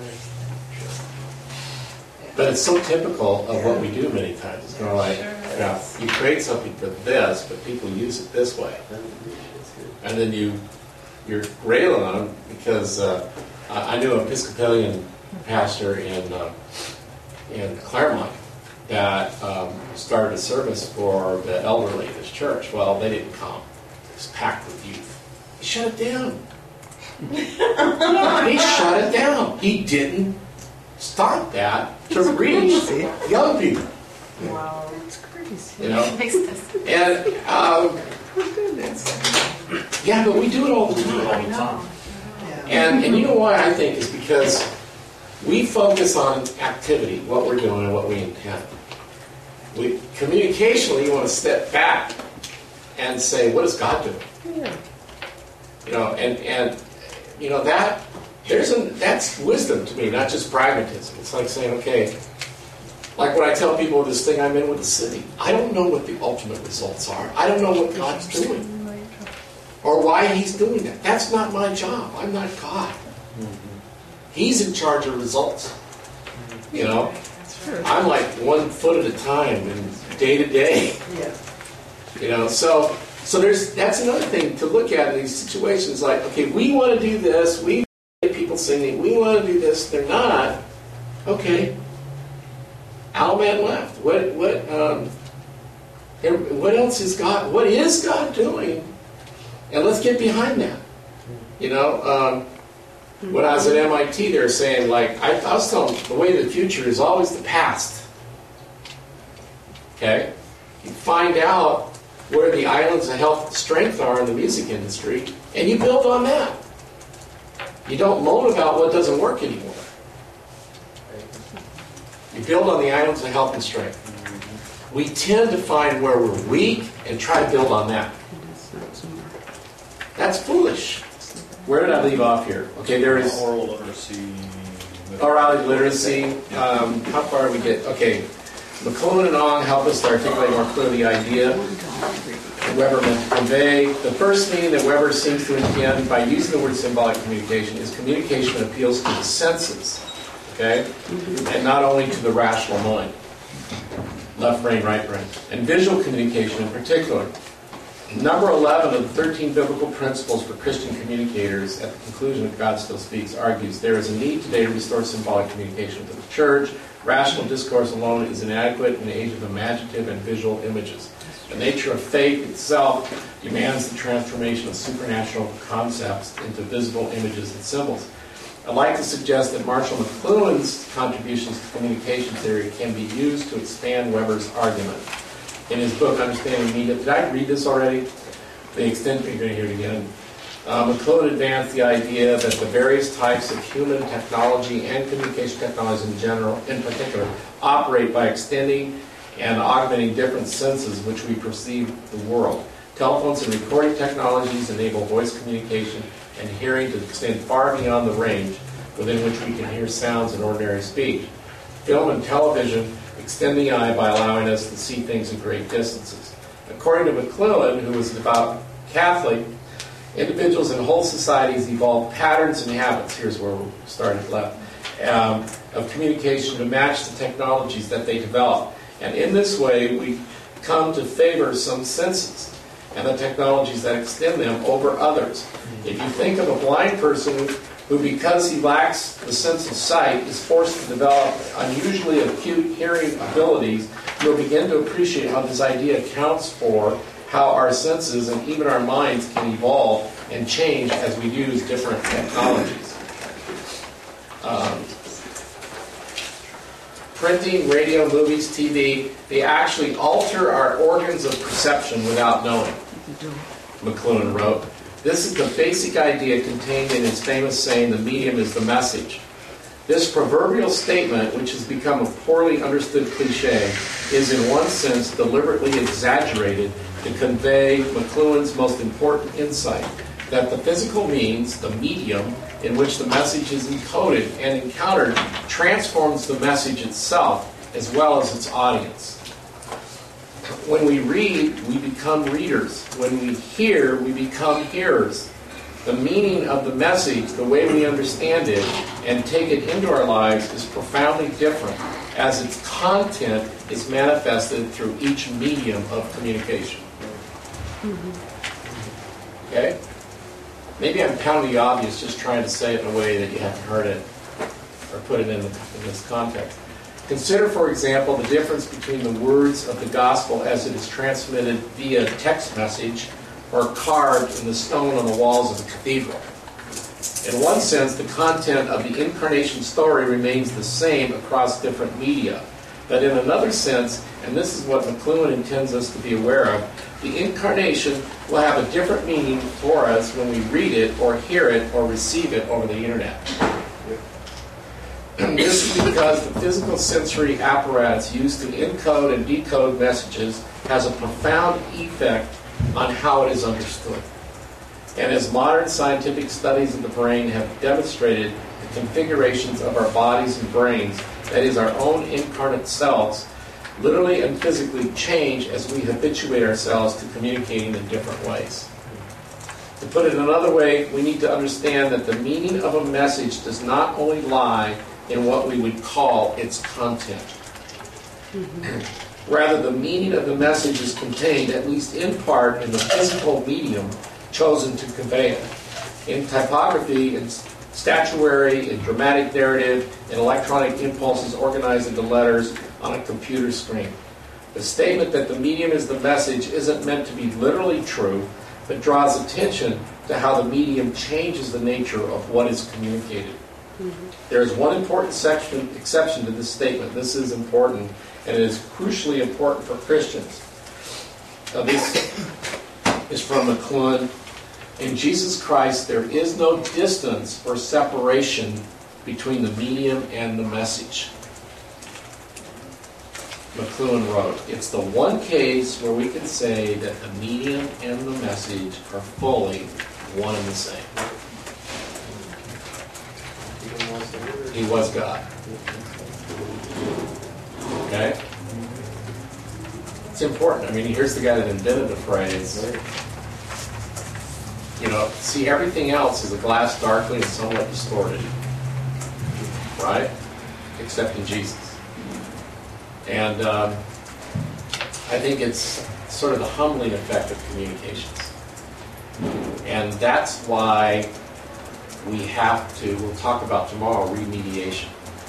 But it's so typical of what we do many times. It's kind of like, you create something for this, but people use it this way. And then you're railing on them because I knew an Episcopalian pastor in Claremont that started a service for the elderly in his church. Well, they didn't come. It was packed with youth. He shut it down. He shut it down. He didn't start that to reach young people. Wow, that's crazy. And yeah, but we do it all the time. And you know why I think is because we focus on activity, what we're doing, and what we intend. Communicationally, you want to step back and say, what is God doing? Yeah. And that that's wisdom to me, not just pragmatism. It's like saying, okay, like when I tell people this thing I'm in with the city, I don't know what the ultimate results are. I don't know what God's doing or why He's doing that. That's not my job. I'm not God. He's in charge of results. I'm like 1 foot at a time and day to day. Yeah. So that's another thing to look at in these situations. Like, okay, we want to do this. We want to get people singing. We want to do this. They're not. Okay. Alman left. What else is God? What is God doing? And let's get behind that. When I was at MIT, they were saying, like, I was telling them, the way of the future is always the past. Okay? You find out where the islands of health and strength are in the music industry, and you build on that. You don't moan about what doesn't work anymore. You build on the islands of health and strength. We tend to find where we're weak and try to build on that. That's foolish. Where did I leave off here? Okay, there is Oral literacy. oral literacy. How far we get? Okay, McLuhan and Ong help us to articulate more clearly the idea Weber meant to convey. The first meaning that Weber seems to intend by using the word symbolic communication is communication that appeals to the senses, okay, and not only to the rational mind, left brain, right brain, and visual communication in particular. Number 11 of the 13 biblical principles for Christian communicators at the conclusion of God Still Speaks argues there is a need today to restore symbolic communication to the church. Rational discourse alone is inadequate in the age of imaginative and visual images. The nature of faith itself demands the transformation of supernatural concepts into visible images and symbols. I'd like to suggest that Marshall McLuhan's contributions to communication theory can be used to expand Weber's argument. In his book, Understanding Media, did I read this already? The extent, you're going to hear it again. McLuhan advanced the idea that the various types of human technology and communication technologies in particular, operate by extending and augmenting different senses which we perceive the world. Telephones and recording technologies enable voice communication and hearing to extend far beyond the range within which we can hear sounds in ordinary speech. Film and television extend the eye by allowing us to see things at great distances. According to McLuhan, who was a devout Catholic, individuals in whole societies evolve patterns and habits, here's where we started left, of communication to match the technologies that they develop. And in this way, we come to favor some senses and the technologies that extend them over others. If you think of a blind person who, because he lacks the sense of sight, is forced to develop unusually acute hearing abilities, you'll begin to appreciate how this idea accounts for how our senses and even our minds can evolve and change as we use different technologies. Printing, radio, movies, TV, they actually alter our organs of perception without knowing, McLuhan wrote. This is the basic idea contained in his famous saying, the medium is the message. This proverbial statement, which has become a poorly understood cliche, is in one sense deliberately exaggerated to convey McLuhan's most important insight, that the physical means, the medium, in which the message is encoded and encountered, transforms the message itself as well as its audience. When we read, we become readers. When we hear, we become hearers. The meaning of the message, the way we understand it and take it into our lives, is profoundly different as its content is manifested through each medium of communication. Okay? Maybe I'm pounding the obvious, just trying to say it in a way that you haven't heard it or put it in this context. Consider, for example, the difference between the words of the gospel as it is transmitted via text message or carved in the stone on the walls of the cathedral. In one sense, the content of the incarnation story remains the same across different media. But in another sense, and this is what McLuhan intends us to be aware of, the incarnation will have a different meaning for us when we read it or hear it or receive it over the internet. This is because the physical sensory apparatus used to encode and decode messages has a profound effect on how it is understood. And as modern scientific studies of the brain have demonstrated, the configurations of our bodies and brains, that is, our own incarnate selves, literally and physically change as we habituate ourselves to communicating in different ways. To put it another way, we need to understand that the meaning of a message does not only lie in what we would call its content. Rather, the meaning of the message is contained, at least in part, in the physical medium chosen to convey it. In typography, in statuary, in dramatic narrative, in electronic impulses organized into letters on a computer screen. The statement that the medium is the message isn't meant to be literally true, but draws attention to how the medium changes the nature of what is communicated. There is one important exception to this statement. This is important, and it is crucially important for Christians. This is from McLuhan. In Jesus Christ, there is no distance or separation between the medium and the message. McLuhan wrote, it's the one case where we can say that the medium and the message are fully one and the same. He was God. Okay? It's important. I mean, here's the guy that invented the phrase. You know, see, everything else is a glass darkly and somewhat distorted. Right? Except in Jesus. And I think it's sort of the humbling effect of communications. And that's why we have to, we'll talk about tomorrow, remediation.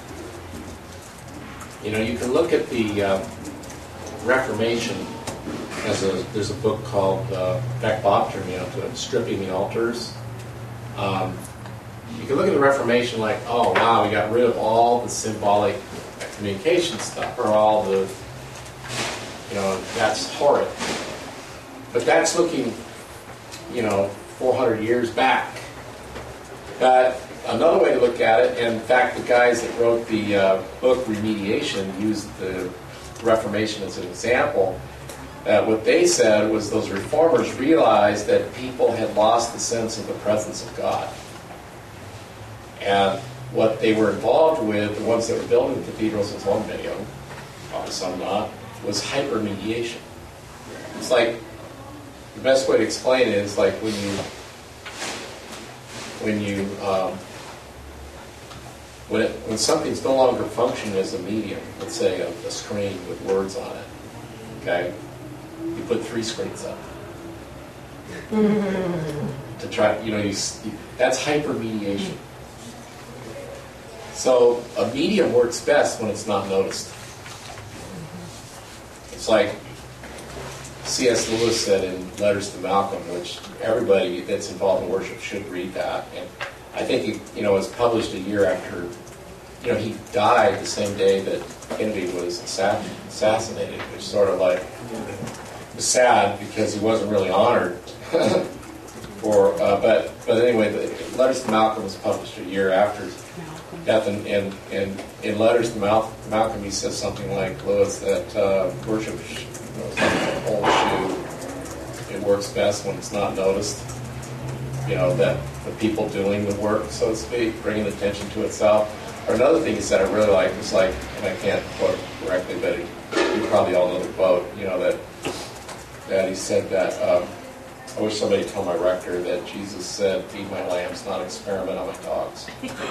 You know, you can look at the Reformation there's a book called, in fact, Bob turned me onto it, Stripping the Altars. You can look at the Reformation like, oh, wow, we got rid of all the symbolic communication stuff, or all the, you know, that's horrid. But that's looking, you know, 400 years back. But another way to look at it, and in fact, the guys that wrote the book Remediation used the Reformation as an example. What they said was those reformers realized that people had lost the sense of the presence of God. And what they were involved with, the ones that were building the cathedrals, as one many of them, probably some not, was hypermediation. It's like, the best way to explain it is like when something's no longer functioning as a medium, let's say a screen with words on it, okay? You put 3 screens up. To try, you know, that's hypermediation. So a medium works best when it's not noticed. It's like C.S. Lewis said in Letters to Malcolm, which everybody that's involved in worship should read that. And I think it, you know, was published a year after, you know, he died the same day that Kennedy was assassinated, which sort of like was sad because he wasn't really honored. But anyway, the Letters to Malcolm was published a year after death, and in Letters to Malcolm he says something like, Lewis, that worship is like a whole shoe. It works best when it's not noticed. You know, that the people doing the work, so to speak, bringing attention to itself. Or another thing he said I really liked was like, and I can't quote correctly, but you probably all know the quote, you know, that he said that, I wish somebody told my rector that Jesus said, feed my lambs, not experiment on my dogs.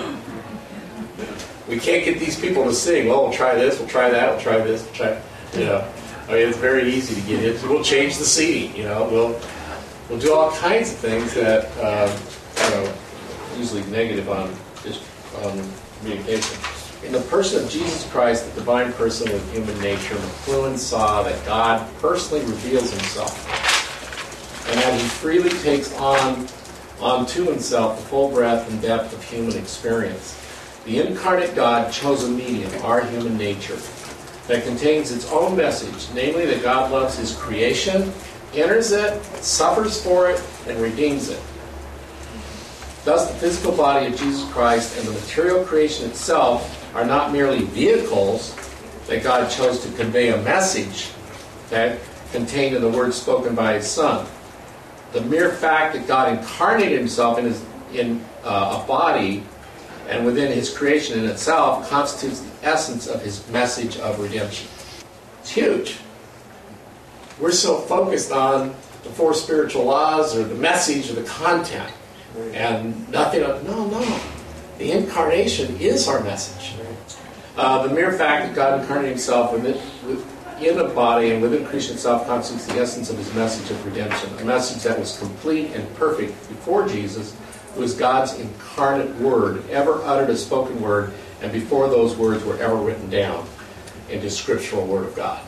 We can't get these people to sing, well, we'll try this, we'll try that, we'll try this, we'll try, you know. I mean, it's very easy to get into. We'll change the seating, you know. We'll do all kinds of things that, you know, usually negative on communication. In the person of Jesus Christ, the divine person with human nature, McLuhan saw that God personally reveals himself, and that he freely takes onto himself the full breadth and depth of human experience. The incarnate God chose a medium, our human nature, that contains its own message, namely that God loves his creation, enters it, suffers for it, and redeems it. Thus, the physical body of Jesus Christ and the material creation itself are not merely vehicles that God chose to convey a message, okay, contained in the words spoken by his Son. the mere fact that God incarnated himself in a body and within his creation in itself constitutes the essence of his message of redemption. It's huge. We're so focused on the 4 spiritual laws or the message or the content and nothing of, no. The incarnation is our message. The mere fact that God incarnated himself in a body and within creation itself constitutes the essence of his message of redemption, a message that was complete and perfect before Jesus, who is God's incarnate word, ever uttered as spoken word, and before those words were ever written down into scriptural word of God.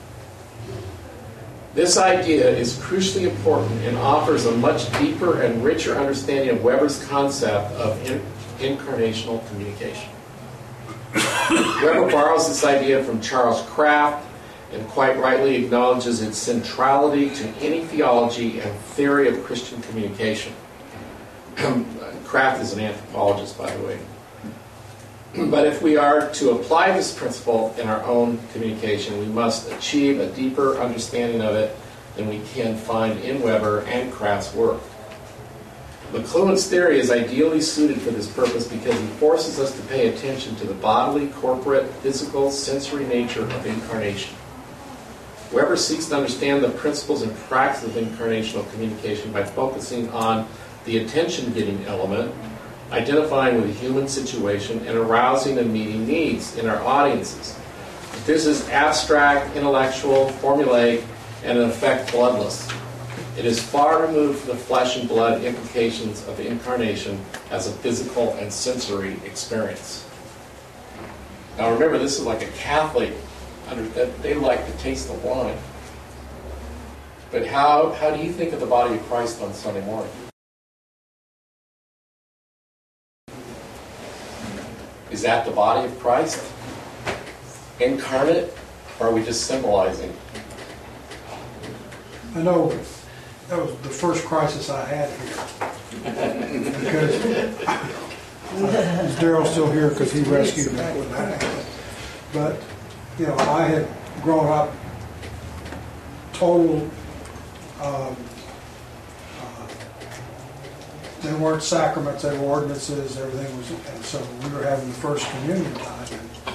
This idea is crucially important and offers a much deeper and richer understanding of Weber's concept of incarnational communication. Weber borrows this idea from Charles Kraft and quite rightly acknowledges its centrality to any theology and theory of Christian communication. Kraft is an anthropologist, by the way. But if we are to apply this principle in our own communication, we must achieve a deeper understanding of it than we can find in Weber and Kraft's work. McLuhan's theory is ideally suited for this purpose because he forces us to pay attention to the bodily, corporate, physical, sensory nature of incarnation. Weber seeks to understand the principles and practice of incarnational communication by focusing on the attention-getting element, identifying with a human situation, and arousing and meeting needs in our audiences. This is abstract, intellectual, formulaic, and in effect bloodless. It is far removed from the flesh and blood implications of the incarnation as a physical and sensory experience. Now remember, this is like a Catholic, they like to taste the wine. But how do you think of the body of Christ on Sunday morning? Is that the body of Christ? Incarnate? Or are we just symbolizing? I know that was the first crisis I had here. Because is Daryl still here? Because he rescued me when that happened. But, I had grown up total, they weren't sacraments, they were ordinances, everything was, and so we were having the first communion time,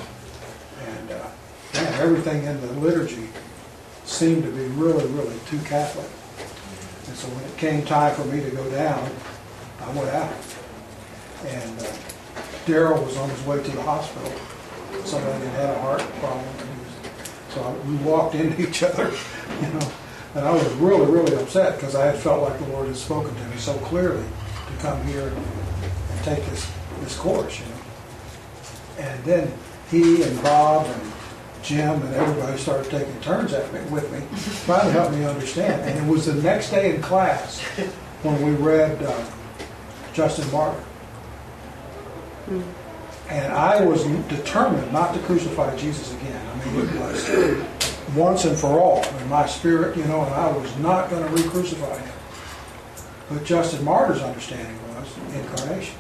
and everything in the liturgy seemed to be really, really too Catholic. And so when it came time for me to go down, I went out. And Daryl was on his way to the hospital. Somebody had a heart problem. We walked into each other, and I was really, really upset because I had felt like the Lord had spoken to me so clearly to come here and take this course, And then he and Bob and Jim and everybody started taking turns with me, trying to help me understand. And it was the next day in class when we read Justin Martyr. And I was determined not to crucify Jesus again. I mean, it was once and for all in my spirit, and I was not going to re-crucify him. But Justin Martyr's understanding was incarnation.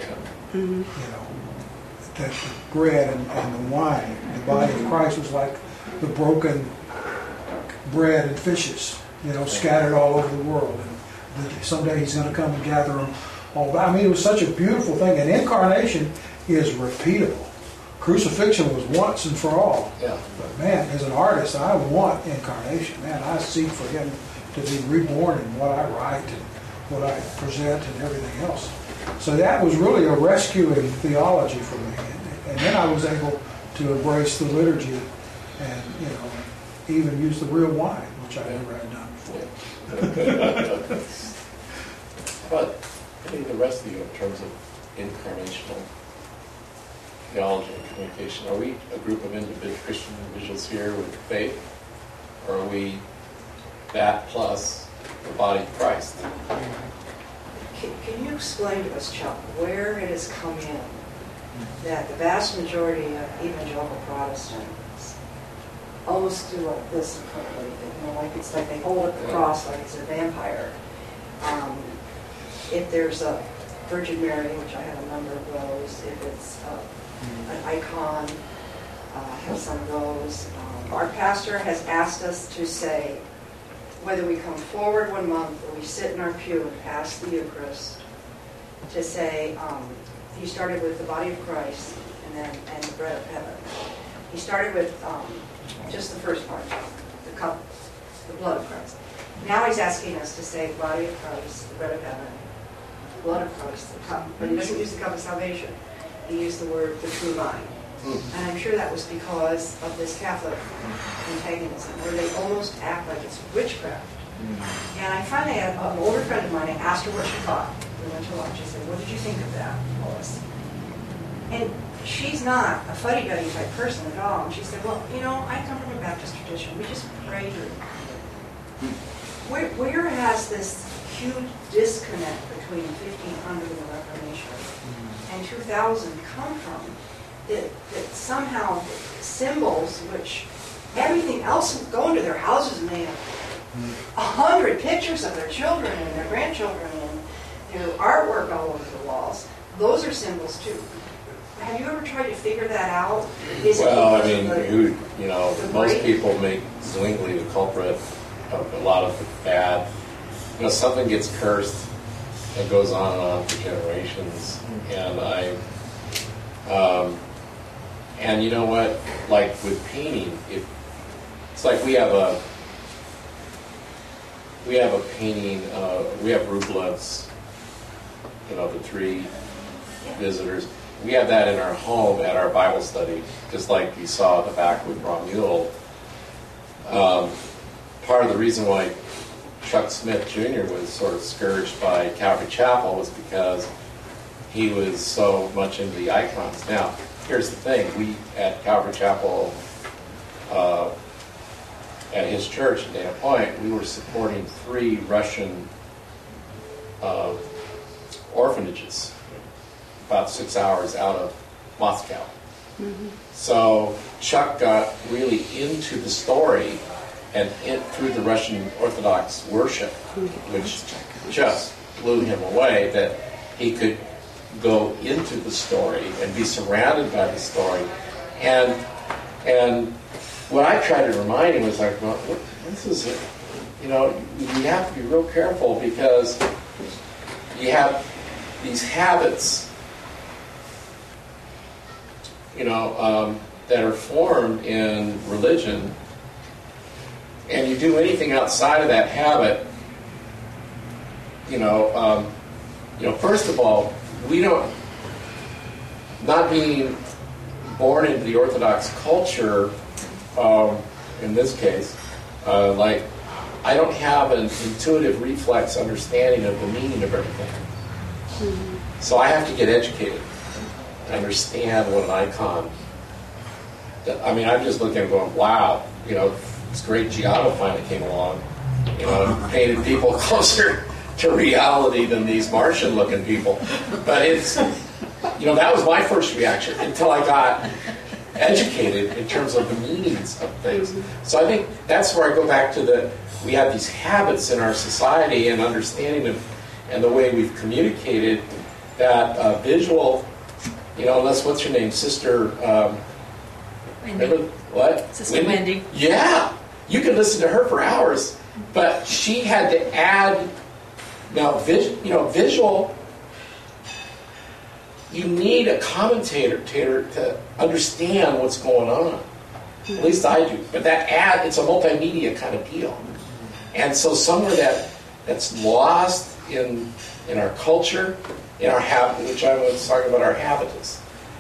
That the bread and the wine, the body of Christ was like the broken bread and fishes, scattered all over the world. And someday he's going to come and gather them all back. I mean, it was such a beautiful thing. And incarnation is repeatable. Crucifixion was once and for all. Yeah. But man, as an artist, I want incarnation. Man, I seek for him to be reborn in what I write and what I present and everything else. So that was really a rescuing theology for me. And then I was able to embrace the liturgy and, even use the real wine, which I never had done before. But I think the rest of you in terms of incarnational theology and communication, are we a group of Christian individuals here with faith? Or are we that plus the body of Christ? Can you explain to us, Chuck, where it has come in that the vast majority of evangelical Protestants almost do like this quickly, it's like they hold up the cross like it's a vampire. If there's a Virgin Mary, which I have a number of those, if it's an icon, I have some of those. Our pastor has asked us to say whether we come forward one month or we sit in our pew and pass the Eucharist, to say, he started with the body of Christ and the bread of heaven. He started with just the first part, the cup, the blood of Christ. Now he's asking us to say body of Christ, the bread of heaven, the blood of Christ, the cup. But he doesn't use the cup of salvation. He used the word the true vine. And I'm sure that was because of this Catholic antagonism, where they almost act like it's witchcraft. And I finally had an older friend of mine, I asked her what she thought. We went to lunch. I said, what did you think of that, Lois? And she's not a fuddy-duddy type person at all. And she said, well, you know, I come from a Baptist tradition. We just pray during. Where has this huge disconnect between 1500 and the Reformation and 2000 come from? That somehow symbols, which everything else, go into their houses and they have 100 pictures of their children and their grandchildren and their artwork all over the walls. Those are symbols too. Have you ever tried to figure that out? Well, I mean, most people make Zwingli the culprit of a lot of the bad. Something gets cursed and goes on and on for generations. And you know what? Like with painting, it's like we have a painting. We have Rublev's, the three visitors. We have that in our home at our Bible study, just like you saw at the back with Romuald. Part of the reason why Chuck Smith Jr. was sort of scourged by Calvary Chapel was because he was so much into the icons. Now, here's the thing. We, at Calvary Chapel, at his church in Dana Point, we were supporting 3 Russian orphanages about 6 hours out of Moscow. Mm-hmm. So Chuck got really into the story and through the Russian Orthodox worship, which just blew him away, that he could go into the story and be surrounded by the story. And what I tried to remind him was like, well, this is it. You have to be real careful because you have these habits, that are formed in religion, and you do anything outside of that habit, first of all, not being born into the Orthodox culture, in this case, I don't have an intuitive reflex understanding of the meaning of everything. Mm-hmm. So I have to get educated and understand what an icon. I'm just looking and going, wow, this great Giotto finally came along, painted people closer to reality than these Martian-looking people. But it's, that was my first reaction until I got educated in terms of the meanings of things. So I think that's where I go back to we have these habits in our society and understanding of, and the way we've communicated that visual, unless, what's your name, Sister... Wendy. What? Sister Wendy. Yeah. You could listen to her for hours, but she had to add, visual, you need a commentator to understand what's going on. Mm-hmm. At least I do. But it's a multimedia kind of deal. And so somewhere that's lost in our culture, in our habit, which I was talking about, our habitus.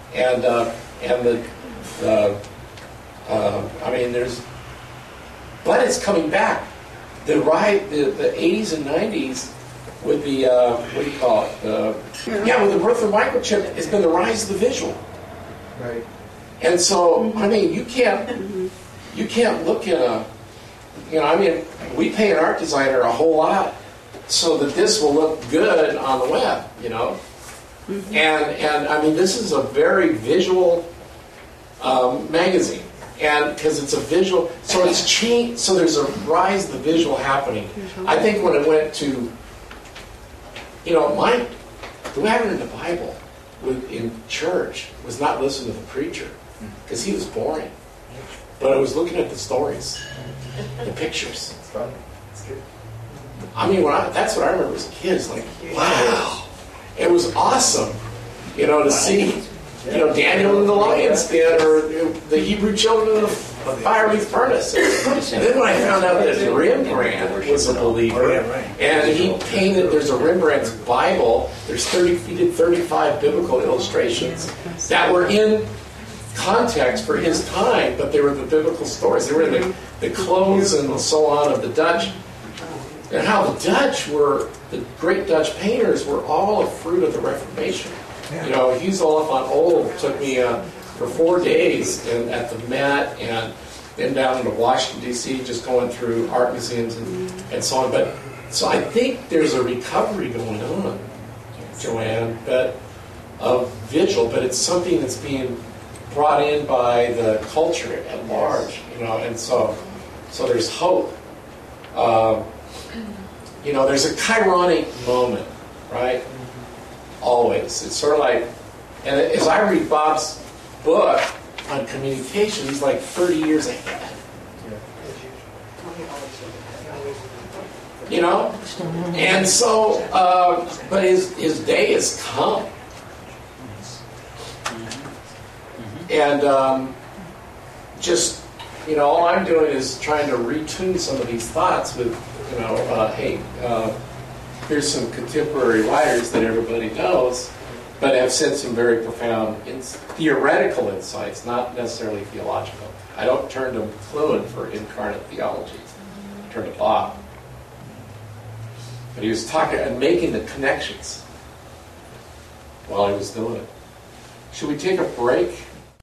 But it's coming back. The 80s and 90s with the, what do you call it? With the birth of the microchip, has been the rise of the visual. Right. And so, you can't look in we pay an art designer a whole lot so that this will look good on the web, Mm-hmm. And this is a very visual magazine, and because it's a visual, so it's changed. So there's a rise of the visual happening. I think when it went to, what happened in the Bible in church was not listening to the preacher because he was boring, but I was looking at the stories, the pictures. It's good. I mean, that's what I remember as a kid. It's like, wow, it was awesome, to see, Daniel in the lion's den or the Hebrew children in the fiery furnace. And then when I found out that Rembrandt was a believer, and he painted, there's a Rembrandt's Bible, there's 35 biblical illustrations that were in context for his time, but they were the biblical stories. They were in the clothes and so on of the Dutch. And how the Dutch were, the great Dutch painters were all a fruit of the Reformation. Hugues Oliphant Old took me for 4 days at the Met and then down into Washington, D.C., just going through art museums and so on. So I think there's a recovery going on, Joanne, of vigil, but it's something that's being brought in by the culture at large, and so there's hope. There's a chironic moment, right? Always. It's sort of like, and as I read Bob's book on communication, he's like 30 years ahead. And so, but his day has come. And all I'm doing is trying to retune some of these thoughts with, hey, here's some contemporary writers that everybody knows, but have said some very profound theoretical insights, not necessarily theological. I don't turn to McLuhan for incarnate theology. I turn to Bob. But he was talking and making the connections while he was doing it. Should we take a break?